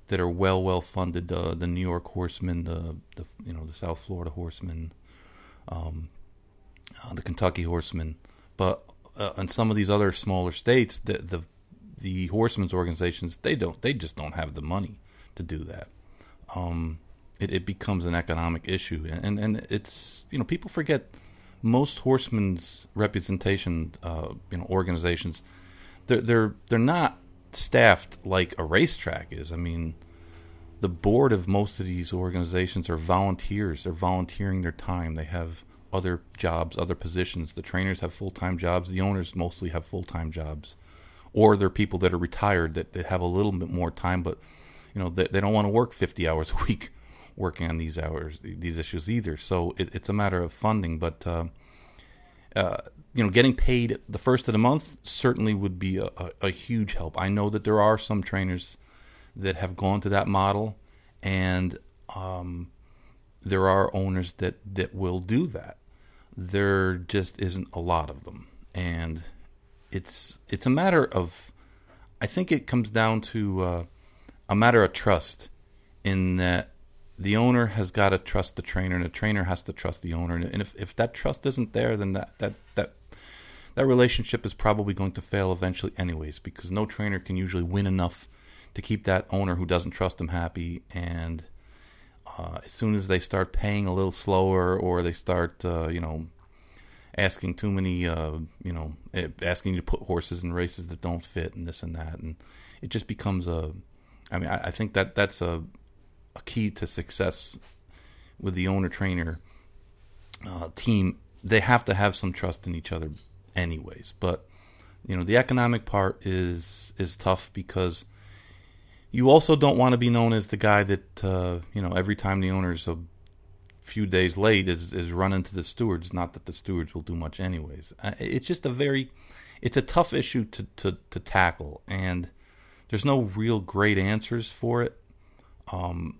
that are well well funded. The the New York Horsemen, the the you know the South Florida Horsemen, um, uh, the Kentucky Horsemen, but uh, in some of these other smaller states, the the the horsemen's organizations they don't they just don't have the money to do that. Um, it it becomes an economic issue, and and it's you know people forget most horsemen's representation uh, you know organizations they're they're they're not staffed like a racetrack is. I mean, the board of most of these organizations are volunteers. They're volunteering their time. They have other jobs, other positions. The trainers have full-time jobs. The owners mostly have full-time jobs. Or they're people that are retired that, that have a little bit more time, but you know they, they don't want to work fifty hours a week working on these hours, these issues either. So it, it's a matter of funding. But uh, uh, you know, getting paid the first of the month certainly would be a, a, a huge help. I know that there are some trainers that have gone to that model, and um, there are owners that, that will do that. There just isn't a lot of them, and it's it's a matter of, I think it comes down to uh, a matter of trust, in that the owner has got to trust the trainer, and the trainer has to trust the owner. And if, if that trust isn't there, then that, that, that that relationship is probably going to fail eventually anyways, because no trainer can usually win enough to keep that owner who doesn't trust them happy. And uh, as soon as they start paying a little slower, or they start, uh, you know, asking too many, uh, you know, asking you to put horses in races that don't fit and this and that, and it just becomes a, I mean, I, I think that that's a, a key to success with the owner-trainer uh, team. They have to have some trust in each other anyways. But, you know, the economic part is is tough, because you also don't want to be known as the guy that, uh, you know, every time the owner's a few days late is, is run into the stewards. Not that the stewards will do much anyways. It's just a very, it's a tough issue to, to, to tackle, and there's no real great answers for it. Um,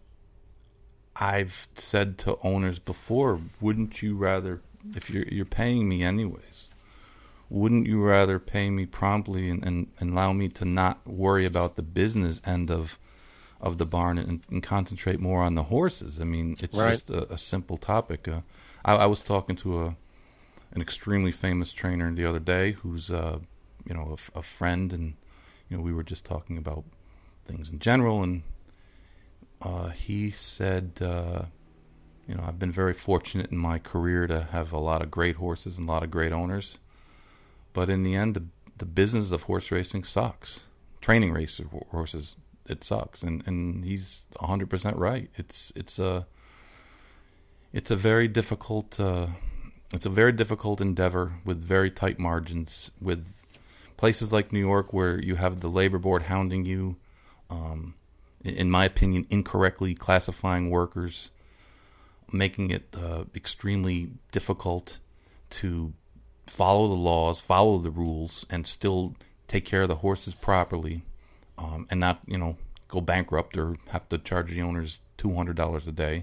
I've said to owners before, wouldn't you rather, if you're you're paying me anyways, wouldn't you rather pay me promptly and, and, and allow me to not worry about the business end of of the barn and, and concentrate more on the horses? I mean, it's right. just a, a simple topic. Uh, I, I was talking to a an extremely famous trainer the other day, who's uh, you know a, a friend, and you know we were just talking about things in general, and uh, he said, uh, you know, I've been very fortunate in my career to have a lot of great horses and a lot of great owners, but in the end, the, the business of horse racing sucks. Training race horses, it sucks, and and he's one hundred percent right. It's it's a it's a very difficult uh, it's a very difficult endeavor with very tight margins, with places like New York where you have the labor board hounding you, um, in my opinion, incorrectly classifying workers, making it uh, extremely difficult to follow the laws, follow the rules, and still take care of the horses properly, um, and not, you know, go bankrupt or have to charge the owners two hundred dollars a day.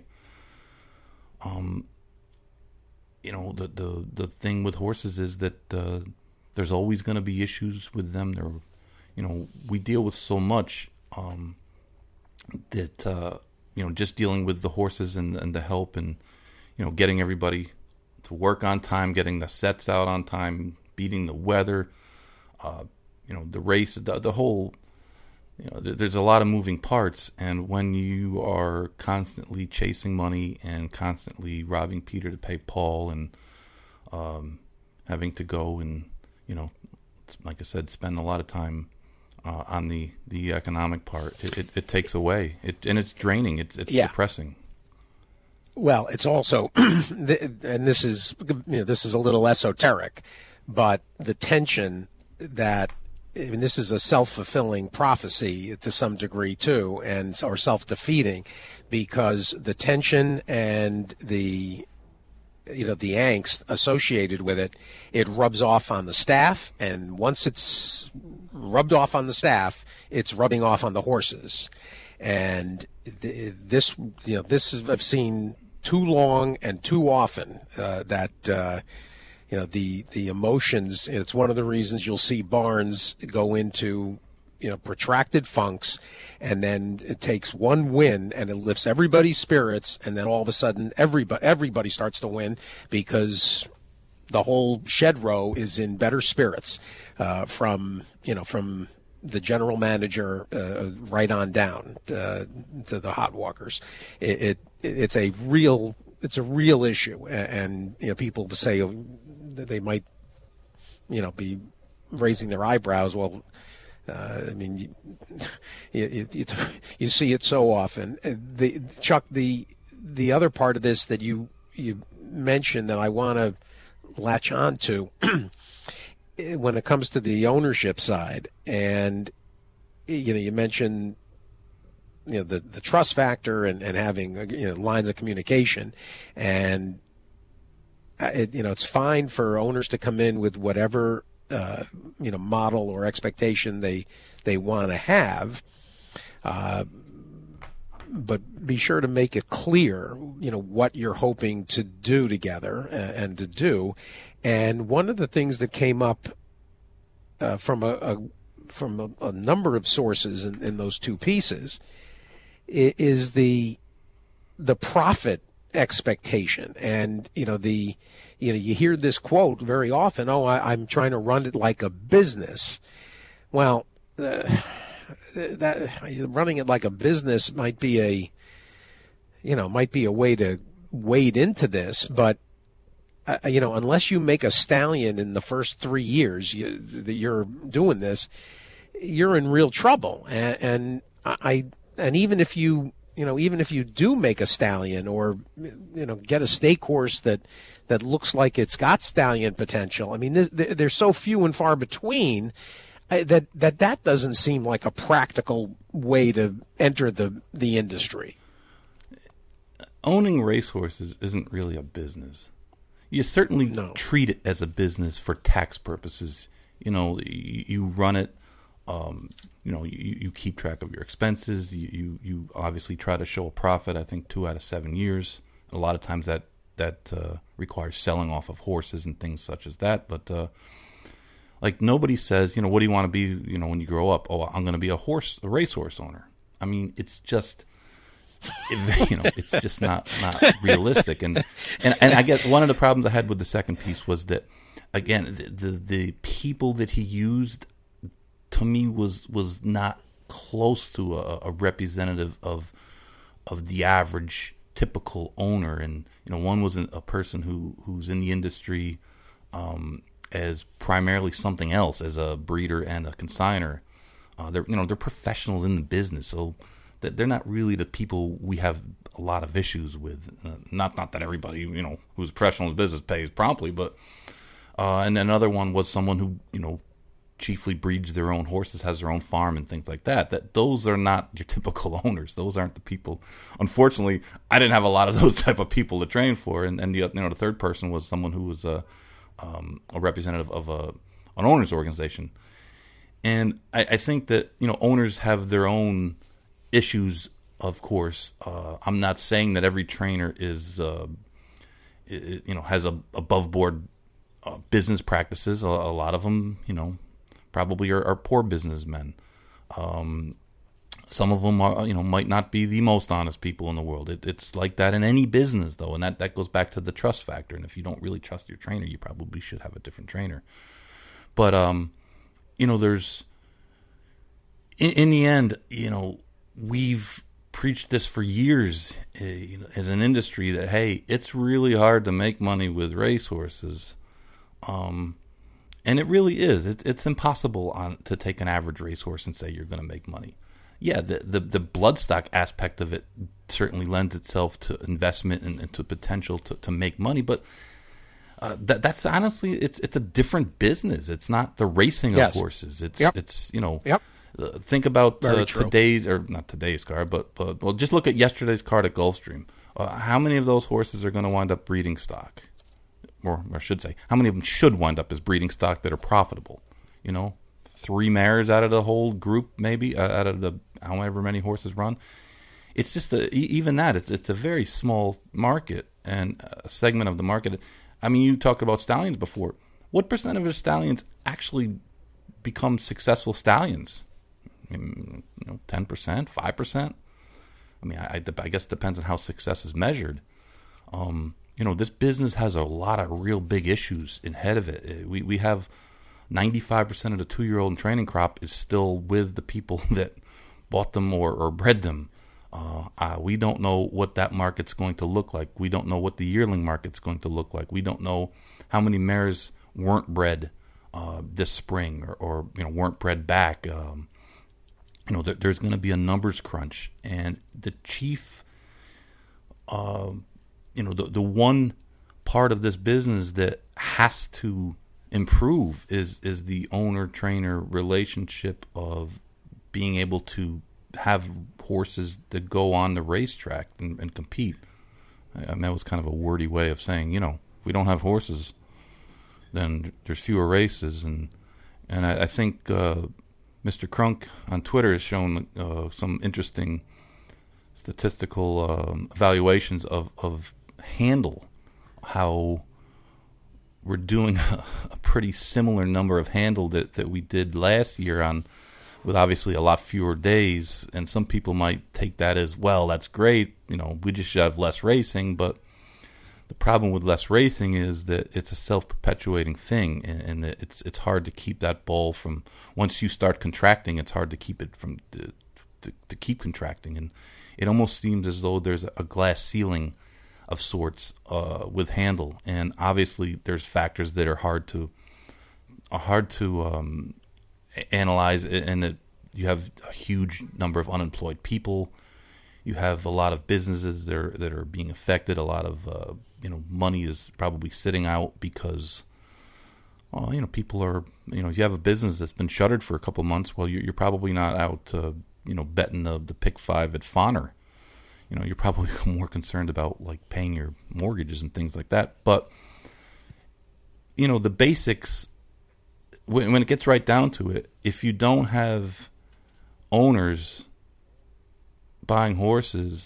Um, you know, the the the thing with horses is that uh, there's always going to be issues with them. There, you know, we deal with so much um, that uh, you know, just dealing with the horses and and the help, and you know, getting everybody to work on time, getting the sets out on time, beating the weather, uh, you know, the race, the, the whole, you know, there, there's a lot of moving parts. And when you are constantly chasing money and constantly robbing Peter to pay Paul, and um, having to go and, you know, like I said, spend a lot of time uh, on the, the economic part, it, it, it takes away. It, and it's draining. It's, it's yeah. depressing. Well, it's also, and this is, you know, this is a little esoteric, but the tension that, I mean, this is a self-fulfilling prophecy to some degree too, and or self-defeating, because the tension and the, you know, the angst associated with it, it rubs off on the staff, and once it's rubbed off on the staff, it's rubbing off on the horses. And this, you know, this is, I've seen too long and too often uh, that, uh, you know, the the emotions. It's one of the reasons you'll see barns go into, you know, protracted funks, and then it takes one win and it lifts everybody's spirits, and then all of a sudden everybody everybody starts to win because the whole shed row is in better spirits uh, from you know from the general manager uh, right on down uh, to the hot walkers. It, it it's a real it's a real issue, and, and you know people say that they might you know be raising their eyebrows. Well, uh, I mean, you, you, you, you see it so often. The, Chuck, the the other part of this that you you mentioned that I want to latch on to when it comes to the ownership side, and you know, you mentioned you know the, the trust factor and, and having you know lines of communication, and it, you know it's fine for owners to come in with whatever uh, you know model or expectation they they want to have, uh, but be sure to make it clear you know what you're hoping to do together and, and to do. And one of the things that came up uh, from a, a from a, a number of sources in, in those two pieces is the the profit expectation. And you know the you know you hear this quote very often. Oh, I, I'm trying to run it like a business. Well, uh, that running it like a business might be a you know might be a way to wade into this, but uh, you know unless you make a stallion in the first three years you, that you're doing this, you're in real trouble. And, and I and even if you you know even if you do make a stallion or you know get a stake horse that that looks like it's got stallion potential, I mean they're, they're so few and far between that that that doesn't seem like a practical way to enter the the industry. Owning racehorses isn't really a business. You certainly no. treat it as a business for tax purposes. You know, you, you run it. Um, you know, you, you keep track of your expenses. You, you you obviously try to show a profit. I think two out of seven years. A lot of times that that uh, requires selling off of horses and things such as that. But uh, like nobody says, you know, what do you want to be? You know, when you grow up, oh, I'm going to be a horse, a racehorse owner. I mean, it's just. It, you know, it's just not, not realistic, and, and and I guess one of the problems I had with the second piece was that, again, the the, the people that he used, to me, was was not close to a, a representative of of the average typical owner. And you know, one was a person who who's in the industry um, as primarily something else, as a breeder and a consignor. Uh, they're you know they're professionals in the business, so. They're not really the people we have a lot of issues with. Uh, not not that everybody, you know, who's a professional in business pays promptly, but uh, and another one was someone who, you know, chiefly breeds their own horses, has their own farm and things like that. That those are not your typical owners. Those aren't the people. Unfortunately, I didn't have a lot of those type of people to train for. And and the you know the third person was someone who was a um, a representative of a an owners organization. And I, I think that you know owners have their own issues, of course. Uh, I'm not saying that every trainer is, uh, is you know, has a above board uh, business practices. A, a lot of them, you know, probably are, are poor businessmen. Um, some of them are, you know, might not be the most honest people in the world. It, it's like that in any business, though, and that, that goes back to the trust factor. And if you don't really trust your trainer, you probably should have a different trainer. But um, you know, there's in, in the end, you know. We've preached this for years uh, you know, as an industry that, hey, it's really hard to make money with racehorses. Um, and it really is. It's, it's impossible on, to take an average racehorse and say you're going to make money. Yeah, the, the, the bloodstock aspect of it certainly lends itself to investment and, and to potential to, to make money. But uh, that, that's honestly, it's it's a different business. It's not the racing yes. of horses. It's, yep. it's you know... Yep. Uh, think about uh, today's, or not today's card, but, but well, just look at yesterday's card at Gulfstream. Uh, how many of those horses are going to wind up breeding stock? Or, or I should say, how many of them should wind up as breeding stock that are profitable? You know, three mares out of the whole group, maybe, uh, out of the however many horses run. It's just, a, even that, it's, it's a very small market and a segment of the market. I mean, you talked about stallions before. What percent of the stallions actually become successful stallions? I mean, you know, ten percent, five percent. I mean, I, I guess it depends on how success is measured. Um, you know, this business has a lot of real big issues ahead of it. We we have ninety-five percent of the two-year-old training crop is still with the people that bought them or, or bred them. Uh, uh, we don't know what that market's going to look like. We don't know what the yearling market's going to look like. We don't know how many mares weren't bred uh, this spring or, or you know weren't bred back. Um, you know, there, there's going to be a numbers crunch, and the chief, uh, you know, the the one part of this business that has to improve is is the owner-trainer relationship of being able to have horses that go on the racetrack and, and compete. I mean, that was kind of a wordy way of saying, you know, if we don't have horses, then there's fewer races. And and I, I think uh, Mister Crunk on Twitter has shown uh, some interesting statistical um, evaluations of, of handle, how we're doing a, a pretty similar number of handle that, that we did last year on, with obviously a lot fewer days. And some people might take that as, well, that's great, you know, we just should have less racing. But the problem with less racing is that it's a self-perpetuating thing, and, and that it's it's hard to keep that ball from, once you start contracting, it's hard to keep it from to, to, to keep contracting. And it almost seems as though there's a glass ceiling of sorts uh, with handle, and obviously there's factors that are hard to are hard to um, analyze, and that you have a huge number of unemployed people. You have a lot of businesses that are, that are being affected. A lot of uh, you know money is probably sitting out because uh, you know people are you know if you have a business that's been shuttered for a couple of months, well, you're, you're probably not out uh, you know betting the the pick five at Fauner. You know, you're probably more concerned about like paying your mortgages and things like that. But you know, the basics, when, when it gets right down to it, if you don't have owners buying horses,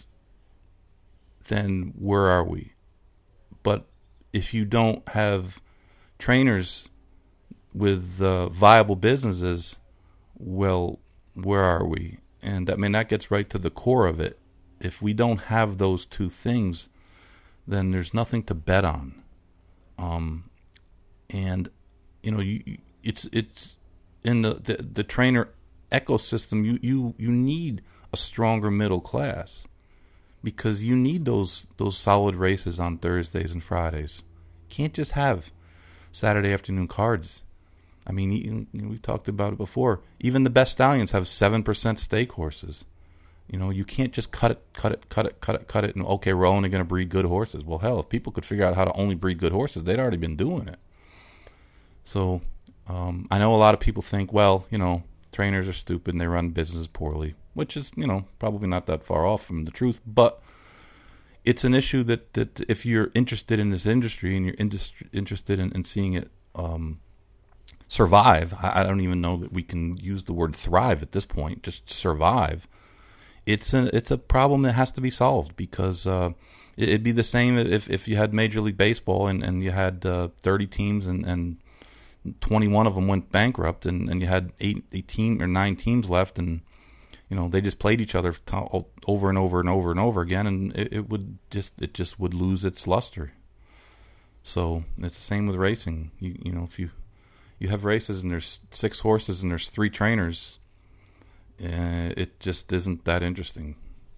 then where are we? But if you don't have trainers with uh, viable businesses, well, where are we? And I mean, that gets right to the core of it. If we don't have those two things, then there's nothing to bet on. Um, and you know, you, it's it's in the, the, the trainer ecosystem. You, you you need a stronger middle class, because you need those those solid races on Thursdays and Fridays. You can't just have Saturday afternoon cards. I mean, you, you know, we've talked about it before. Even the best stallions have seven percent stake horses. You know, you can't just cut it, cut it, cut it, cut it, cut it, and okay, we're only going to breed good horses. Well, hell, if people could figure out how to only breed good horses, they'd already been doing it. So, um, I know a lot of people think, well, you know, trainers are stupid and they run businesses poorly, which is, you know, probably not that far off from the truth. But it's an issue that, that if you're interested in this industry and you're industry, interested in, in seeing it um, survive, I, I don't even know that we can use the word thrive at this point, just survive. It's a it's a problem that has to be solved, because uh, it'd be the same if, if you had Major League Baseball and, and you had uh, thirty teams and, and twenty-one of them went bankrupt, and, and you had eight, eight team or nine teams left, and you know they just played each other to, over and over and over and over again, and it, it would just it just would lose its luster. So it's the same with racing. You you know if you you have races and there's six horses and there's three trainers, Uh, it just isn't that interesting.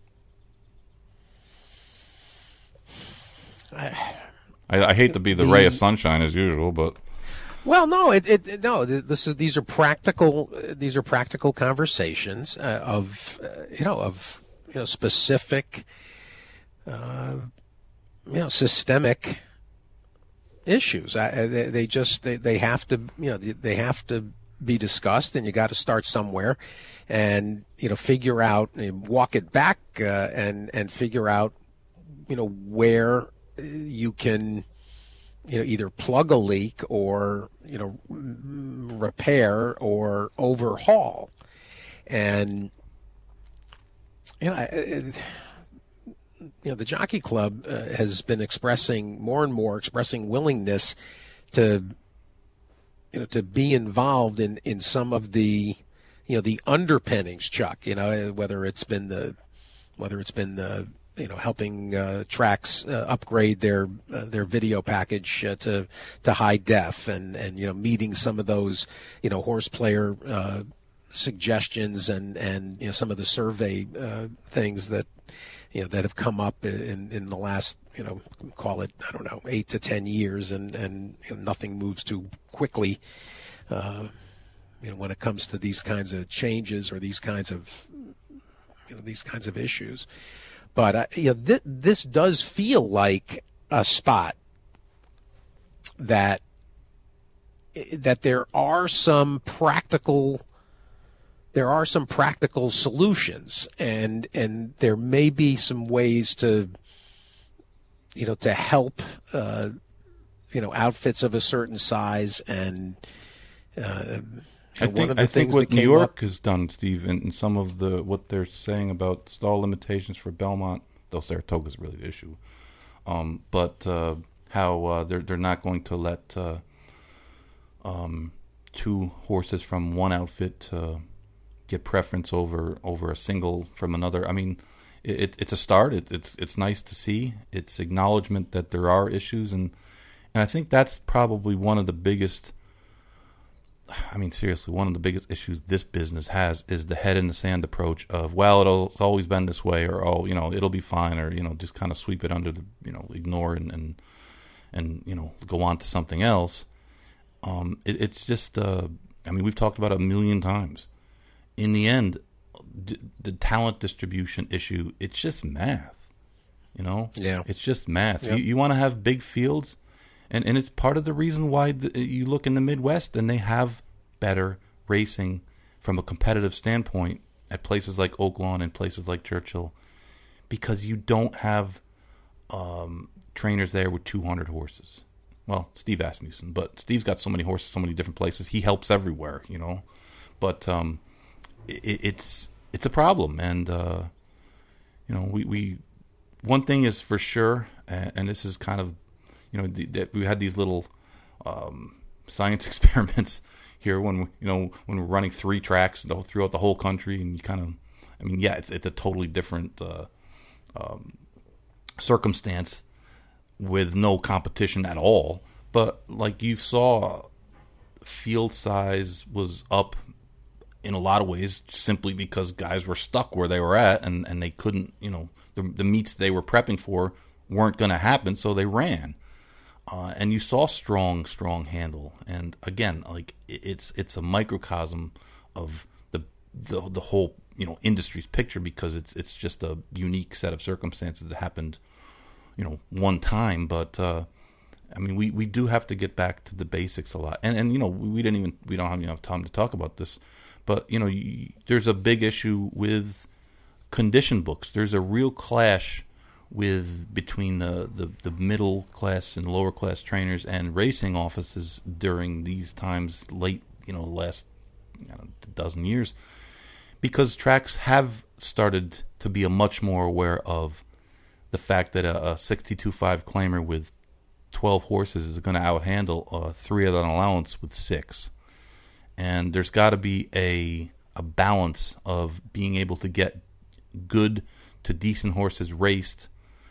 I, I, I hate to be the, the ray of sunshine as usual, but well, no, it, it no. This is these are practical. These are practical conversations uh, of uh, you know of you know specific, uh, you know systemic issues. I, they, they just they, they have to you know they have to be discussed, and you got to start somewhere. And you know, figure out, walk it back, uh, and and figure out, you know, where you can, you know, either plug a leak or you know, repair or overhaul. And you know, it, you know, the Jockey Club uh, has been expressing more and more, expressing willingness to, you know, to be involved in in some of the, you know, the underpinnings, Chuck, you know, whether it's been the, whether it's been the, you know, helping uh, tracks uh, upgrade their uh, their video package uh, to to high def, and, and you know, meeting some of those, you know, horse player uh, suggestions and and you know, some of the survey uh, things that you know that have come up in in the last, you know, call it, I don't know, eight to ten years, and and you know, nothing moves too quickly. Uh, you know, when it comes to these kinds of changes or these kinds of you know these kinds of issues. But uh, you know, th- this does feel like a spot that that there are some practical there are some practical solutions, and and there may be some ways to you know to help uh, you know outfits of a certain size. And uh, I think I think what New York up, has done, Steve, and, and some of the what they're saying about stall limitations for Belmont, though Saratoga's really the issue, um, but uh, how uh, they're they're not going to let uh, um, two horses from one outfit uh, get preference over over a single from another. I mean, it, it's a start. It, it's it's nice to see. It's acknowledgement that there are issues, and and I think that's probably one of the biggest. I mean, seriously, one of the biggest issues this business has is the head in the sand approach of, well, it'll, it's always been this way, or, oh, you know, it'll be fine, or, you know, just kind of sweep it under the, you know, ignore and, and, and you know, go on to something else. Um, it, it's just, uh, I mean, we've talked about it a million times. In the end, d- the talent distribution issue, it's just math, you know? Yeah. It's just math. Yep. You, you want to have big fields? And and it's part of the reason why the, you look in the Midwest and they have better racing from a competitive standpoint at places like Oaklawn and places like Churchill, because you don't have um, trainers there with two hundred horses. Well, Steve Asmussen, but Steve's got so many horses, so many different places. He helps everywhere, you know. But um, it, it's it's a problem, and uh, you know, we, we one thing is for sure, and, and this is kind of. You know, the, the, we had these little um, science experiments here when we, you know when we're running three tracks throughout the whole country, and you kind of, I mean, yeah, it's it's a totally different uh, um, circumstance with no competition at all. But like you saw, field size was up in a lot of ways simply because guys were stuck where they were at, and, and they couldn't, you know, the the meets they were prepping for weren't going to happen, so they ran. Uh, and you saw strong, strong handle, and again, like it's it's a microcosm of the the the whole you know industry's picture, because it's it's just a unique set of circumstances that happened, you know, one time. But uh, I mean, we, we do have to get back to the basics a lot, and and you know we didn't even we don't have enough time to talk about this, but you know you, there's a big issue with condition books. There's a real clash with between the, the, the middle class and lower class trainers and racing offices during these times, late, you know, last I don't know, dozen years, because tracks have started to be a much more aware of the fact that a, a sixty-two five claimer with twelve horses is going to outhandle uh, three of an allowance with six. And there's got to be a a balance of being able to get good to decent horses raced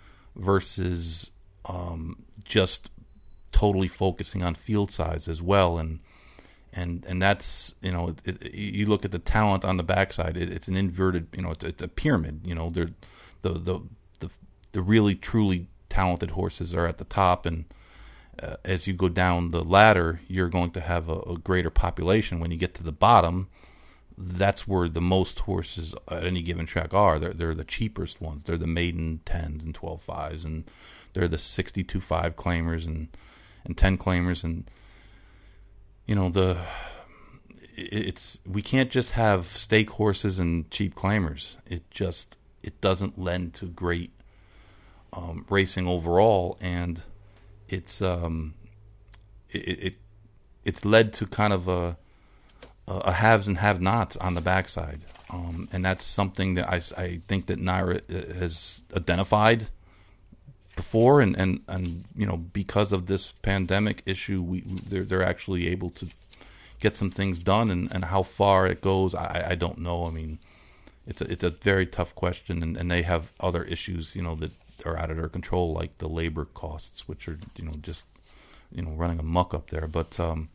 versus um, just totally focusing on field size as well, and and and that's you know it, it, you look at the talent on the backside, it, it's an inverted you know it's, it's a pyramid. You know, they're the the the the really truly talented horses are at the top, and uh, as you go down the ladder, you're going to have a, a greater population. When you get to the bottom, that's where the most horses at any given track are. They're they're the cheapest ones. They're the maiden tens and twelve fives, and they're the sixty-two five claimers and and ten claimers, and you know the it's we can't just have stake horses and cheap claimers. It just it doesn't lend to great um, racing overall, and it's um it, it it's led to kind of a a haves and have-nots on the backside, um, and that's something that I, I think that NYRA has identified before, and, and, and you know because of this pandemic issue, we they're they're actually able to get some things done, and, and how far it goes, I, I don't know. I mean, it's a, it's a very tough question, and, and they have other issues, you know, that are out of their control, like the labor costs, which are, you know, just, you know, running amok up there. But, um,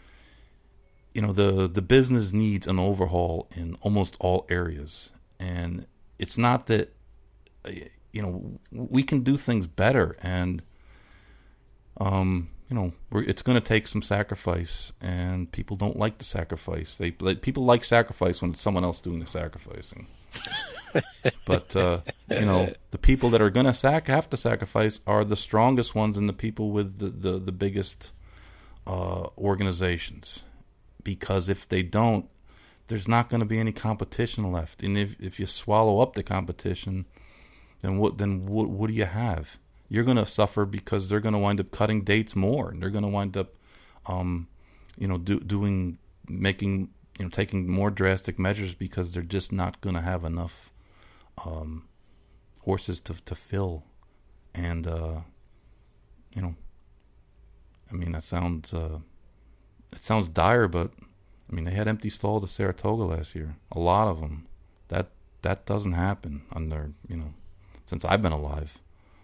you know, the, the business needs an overhaul in almost all areas. And it's not that, you know, we can do things better. And, um, you know, we're, it's going to take some sacrifice. And people don't like the sacrifice. They like, people like sacrifice when it's someone else doing the sacrificing. But, uh, you know, the people that are going to sac- have to sacrifice are the strongest ones and the people with the, the, the biggest uh, organizations. Because if they don't, there's not going to be any competition left. And if if you swallow up the competition, then what then what, what do you have? You're going to suffer because they're going to wind up cutting dates more, and they're going to wind up, um, you know, do, doing making you know taking more drastic measures because they're just not going to have enough um, horses to to fill, and uh, you know, I mean that sounds. Uh, It sounds dire, but I mean they had empty stalls at Saratoga last year. A lot of them. That that doesn't happen under you know since I've been alive.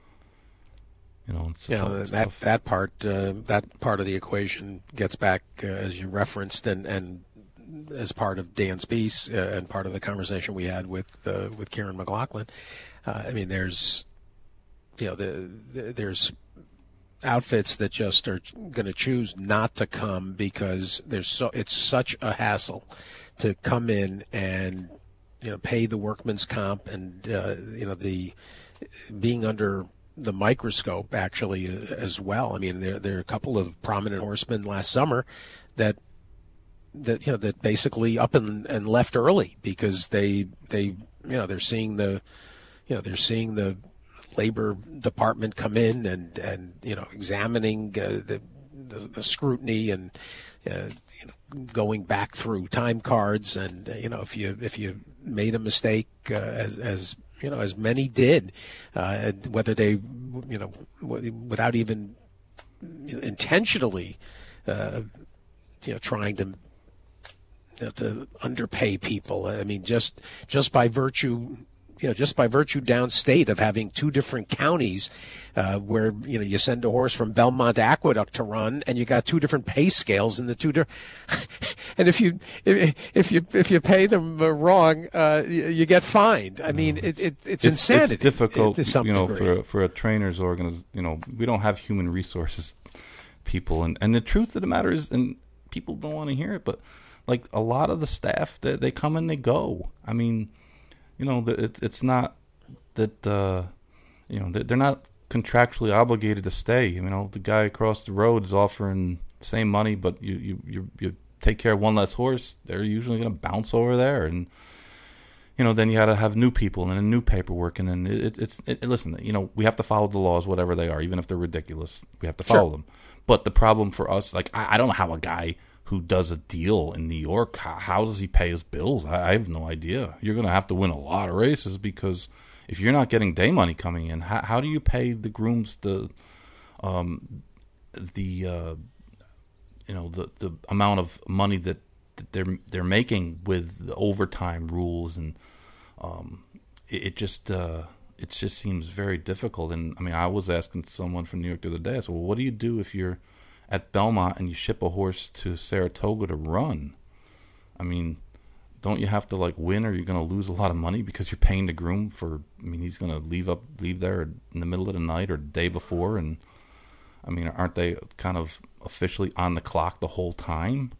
You know, it's you know tough, it's that tough. that part uh, that part of the equation gets back uh, as you referenced, and, and as part of Dan Speece uh, and part of the conversation we had with uh, with Kieran McLaughlin. Uh, I mean, there's you know the, the there's. outfits that just are going to choose not to come because there's so it's such a hassle to come in and you know pay the workman's comp and uh, you know the being under the microscope actually as well. I mean there there are a couple of prominent horsemen last summer that that you know that basically up and, and left early because they they you know they're seeing the you know they're seeing the Labor Department come in and, and you know examining uh, the, the the scrutiny and uh, you know, going back through time cards and uh, you know if you if you made a mistake uh, as as you know as many did uh, whether they you know w- without even intentionally uh, you know trying to you know, to underpay people. I mean just just by virtue. You know, just by virtue downstate of having two different counties uh, where, you know, you send a horse from Belmont to Aqueduct to run and you got two different pay scales in the two different. And if you if, if you if you pay them wrong, uh, you, you get fined. I mean, it, it, it's, it's insanity. It's difficult, to some you know, degree. for, for a trainer's organization. You know, we don't have human resources people. And, and the truth of the matter is, and people don't want to hear it, but like a lot of the staff, they, they come and they go. I mean, you know, it, it's not that, uh, you know, they're not contractually obligated to stay. You know, the guy across the road is offering the same money, but you, you, you, you take care of one less horse, they're usually going to bounce over there. And, you know, then you got to have new people and a new paperwork. And then it, it's, it, listen, you know, we have to follow the laws, whatever they are, even if they're ridiculous. We have to follow Sure. them. But the problem for us, like, I, I don't know how a guy who does a deal in New York, how, how does he pay his bills? I, I have no idea. You're going to have to win a lot of races because if you're not getting day money coming in, how, how do you pay the grooms the, um, the, uh, you know, the, the amount of money that, that they're they're making with the overtime rules, and um, it, it just uh, it just seems very difficult. And I mean, I was asking someone from New York the other day. I said, "Well, what do you do if you're at Belmont and you ship a horse to Saratoga to run? I mean, don't you have to like win, or you're going to lose a lot of money because you're paying the groom for? I mean, he's going to leave up, leave there in the middle of the night or the day before, and I mean, aren't they kind of officially on the clock the whole time?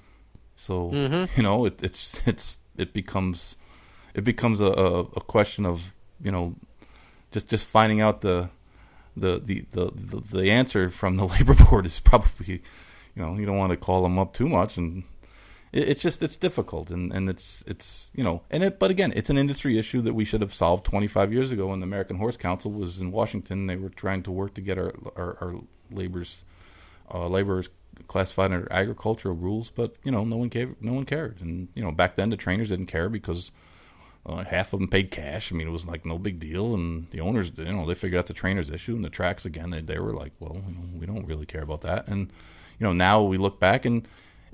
So Mm-hmm. you know, it, it's it's it becomes it becomes a, a, a question of you know just just finding out the. The, the, the, the, the answer from the labor board is probably, you know, you don't want to call them up too much, and it, it's just it's difficult, and, and it's it's you know, and it but again, it's an industry issue that we should have solved twenty-five years ago when the American Horse Council was in Washington. They were trying to work to get our our, our laborers uh, laborers classified under agricultural rules, but you know, no one cared, no one cared, and you know, back then the trainers didn't care because. Uh, half of them paid cash. I mean, it was like no big deal. And the owners, you know, they figured out the trainer's issue, and the tracks again, they, they were like, well, you know, we don't really care about that. And, you know, now we look back and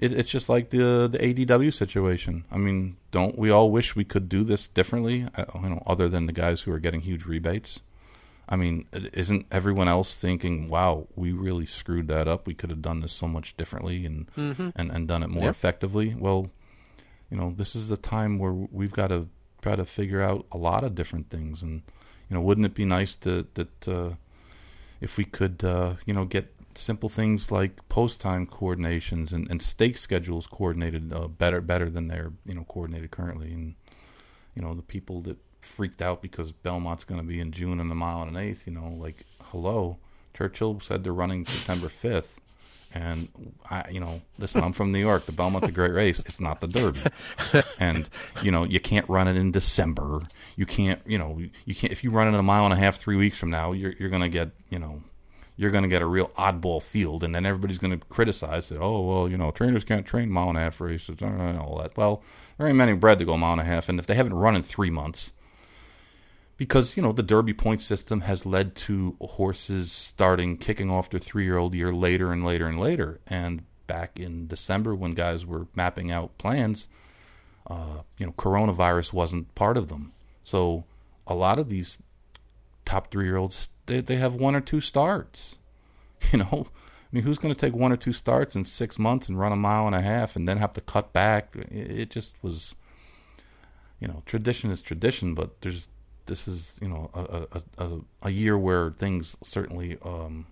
it, it's just like the the A D W situation. I mean, don't we all wish we could do this differently? Uh, you know, other than the guys who are getting huge rebates. I mean, isn't everyone else thinking, "Wow, we really screwed that up. We could have done this so much differently and mm-hmm. and, and done it more yep. effectively." Well, you know, this is a time where we've got to try to figure out a lot of different things, and you know, wouldn't it be nice to that uh, if we could, uh, you know, get simple things like post time coordinations and, and stake schedules coordinated uh, better better than they're you know coordinated currently, and you know, the people that freaked out because Belmont's going to be in June and a mile and an eighth, you know, like, hello, Churchill said they're running September fifth, and I, you know, listen, I'm from New York. The Belmont's a great race. It's not the Derby, and you know, you can't run it in December. You can't, you know, you can't if you run it a mile and a half three weeks from now, you're you're going to get, you know, you're going to get a real oddball field, and then everybody's going to criticize it. Oh, well, you know, trainers can't train mile and a half races, and all that. Well, there ain't many bred to go a mile and a half, and if they haven't run in three months. Because, you know, the Derby point system has led to horses starting, kicking off their three-year-old year later and later and later. And back in December when guys were mapping out plans, uh, you know, coronavirus wasn't part of them. So a lot of these top three-year-olds, they, they have one or two starts. You know, I mean, who's going to take one or two starts in six months and run a mile and a half and then have to cut back? It, it just was, you know, tradition is tradition, but there's This is, you know, a a, a, a year where things certainly um,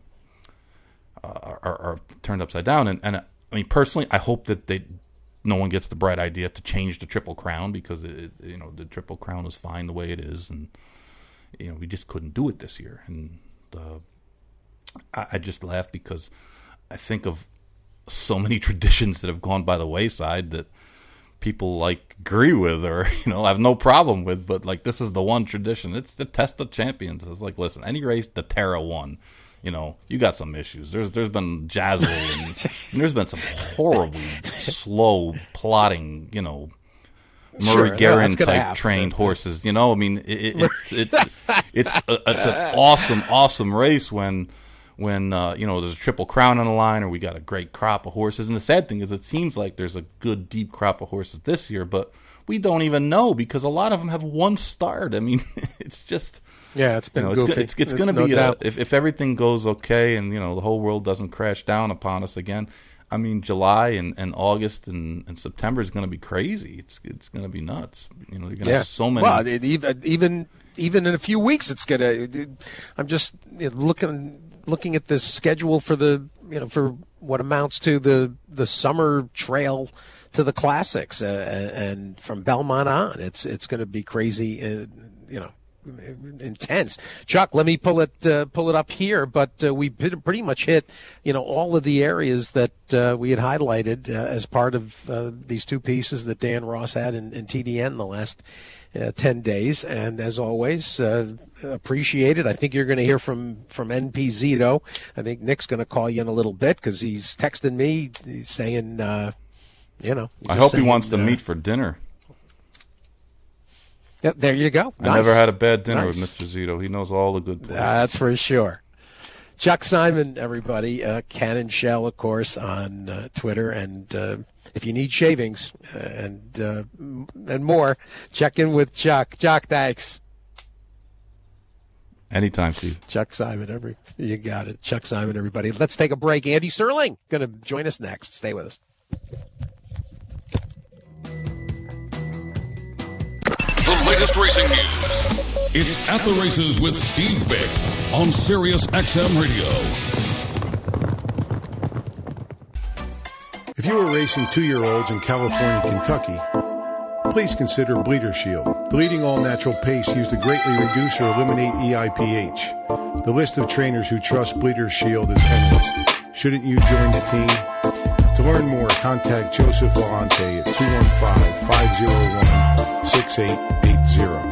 are, are turned upside down. And, and I mean, personally, I hope that they no one gets the bright idea to change the Triple Crown because it, you know, the Triple Crown is fine the way it is, and you know, we just couldn't do it this year. And uh, I, I just laugh because I think of so many traditions that have gone by the wayside that people like agree with or you know have no problem with, but like this is the one tradition. It's the Test of Champions. It's like, listen, any race the Terra won, you know, you got some issues. There's there's been Jazzle and, and there's been some horribly slow plotting, you know, Murray sure, Guerin no, type trained horses. You know, I mean, it, it's it's it's a, it's an awesome awesome race when. When, uh, you know, there's a Triple Crown on the line or we got a great crop of horses. And the sad thing is it seems like there's a good, deep crop of horses this year, but we don't even know because a lot of them have one start. I mean, it's just... Yeah, it's been you know, goofy. It's, it's, it's going to no be... A, if, if everything goes okay and, you know, the whole world doesn't crash down upon us again, I mean, July and, and August and, and September is going to be crazy. It's it's going to be nuts. You know, you're going to yeah. have so many... Well, it, even, even, even in a few weeks, it's going to... I'm just you know, looking... looking at this schedule for the, you know, for what amounts to the, the summer trail to the classics, uh, and from Belmont on, it's, it's going to be crazy, uh, you know, intense. Chuck, let me pull it, uh, pull it up here, but uh, we pretty much hit, you know, all of the areas that uh, we had highlighted uh, as part of uh, these two pieces that Dan Ross had in, in T D N the last Uh, ten days, and as always, uh, appreciate it. I think you're going to hear from, from N P Zito. I think Nick's going to call you in a little bit because he's texting me. He's saying, uh, you know. I hope saying, he wants to uh, meet for dinner. Yep, there you go. I nice. never had a bad dinner nice. with Mister Zito. He knows all the good places. Uh, that's for sure. Chuck Simon, everybody. Uh, Cannon Shell, of course, on uh, Twitter. And uh, if you need shavings uh, and uh, and more, check in with Chuck. Chuck, thanks. Anytime, Steve. Chuck Simon, every you got it. Chuck Simon, everybody. Let's take a break. Andy Serling going to join us next. Stay with us. The latest racing news. It's At the Races with Steve Bick on Sirius X M Radio. If you are racing two-year-olds in California, Kentucky, please consider Bleeder Shield, the leading all-natural paste used to greatly reduce or eliminate E I P H. The list of trainers who trust Bleeder Shield is endless. Shouldn't you join the team? To learn more, contact Joseph Vellante at two one five, five oh one, six eight eight zero.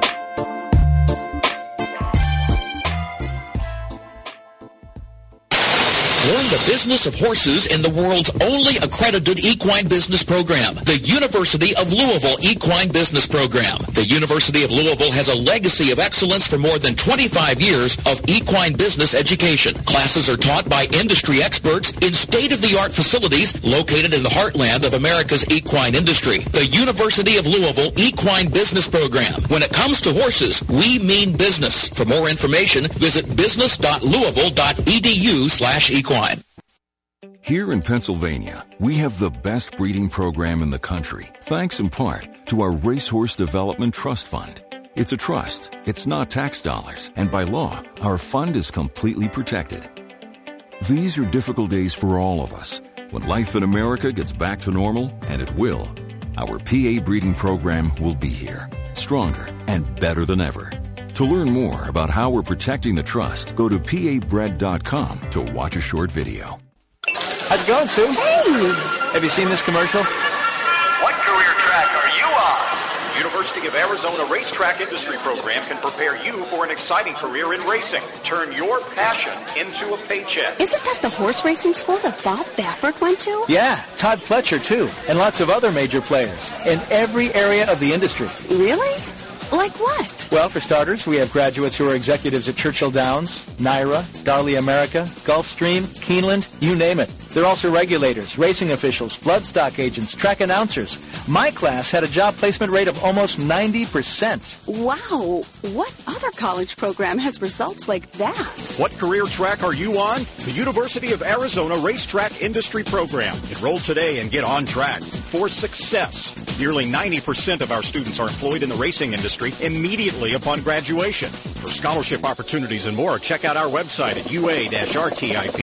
Learn the business of horses in the world's only accredited equine business program, the University of Louisville Equine Business Program. The University of Louisville has a legacy of excellence for more than twenty-five years of equine business education. Classes are taught by industry experts in state-of-the-art facilities located in the heartland of America's equine industry. The University of Louisville Equine Business Program. When it comes to horses, we mean business. For more information, visit business dot louisville dot e d u slash equine. Here in Pennsylvania, we have the best breeding program in the country, thanks in part to our Racehorse Development Trust Fund. It's a trust, it's not tax dollars, and by law, our fund is completely protected. These are difficult days for all of us. When life in America gets back to normal, and it will, our P A breeding program will be here, stronger and better than ever. To learn more about how we're protecting the trust, go to P A bred dot com to watch a short video. How's it going, Sue? Hey! Have you seen this commercial? What career track are you on? University of Arizona Racetrack Industry Program can prepare you for an exciting career in racing. Turn your passion into a paycheck. Isn't that the horse racing school that Bob Baffert went to? Yeah, Todd Pletcher, too, and lots of other major players in every area of the industry. Really? Like what? Well, for starters, we have graduates who are executives at Churchill Downs, Naira, Darley America, Gulfstream, Keeneland, you name it. They're also regulators, racing officials, bloodstock agents, track announcers. My class had a job placement rate of almost ninety percent. Wow. What other college program has results like that? What career track are you on? The University of Arizona Racetrack Industry Program. Enroll today and get on track for success. Nearly ninety percent of our students are employed in the racing industry immediately upon graduation. For scholarship opportunities and more, check out our website at U A R T I P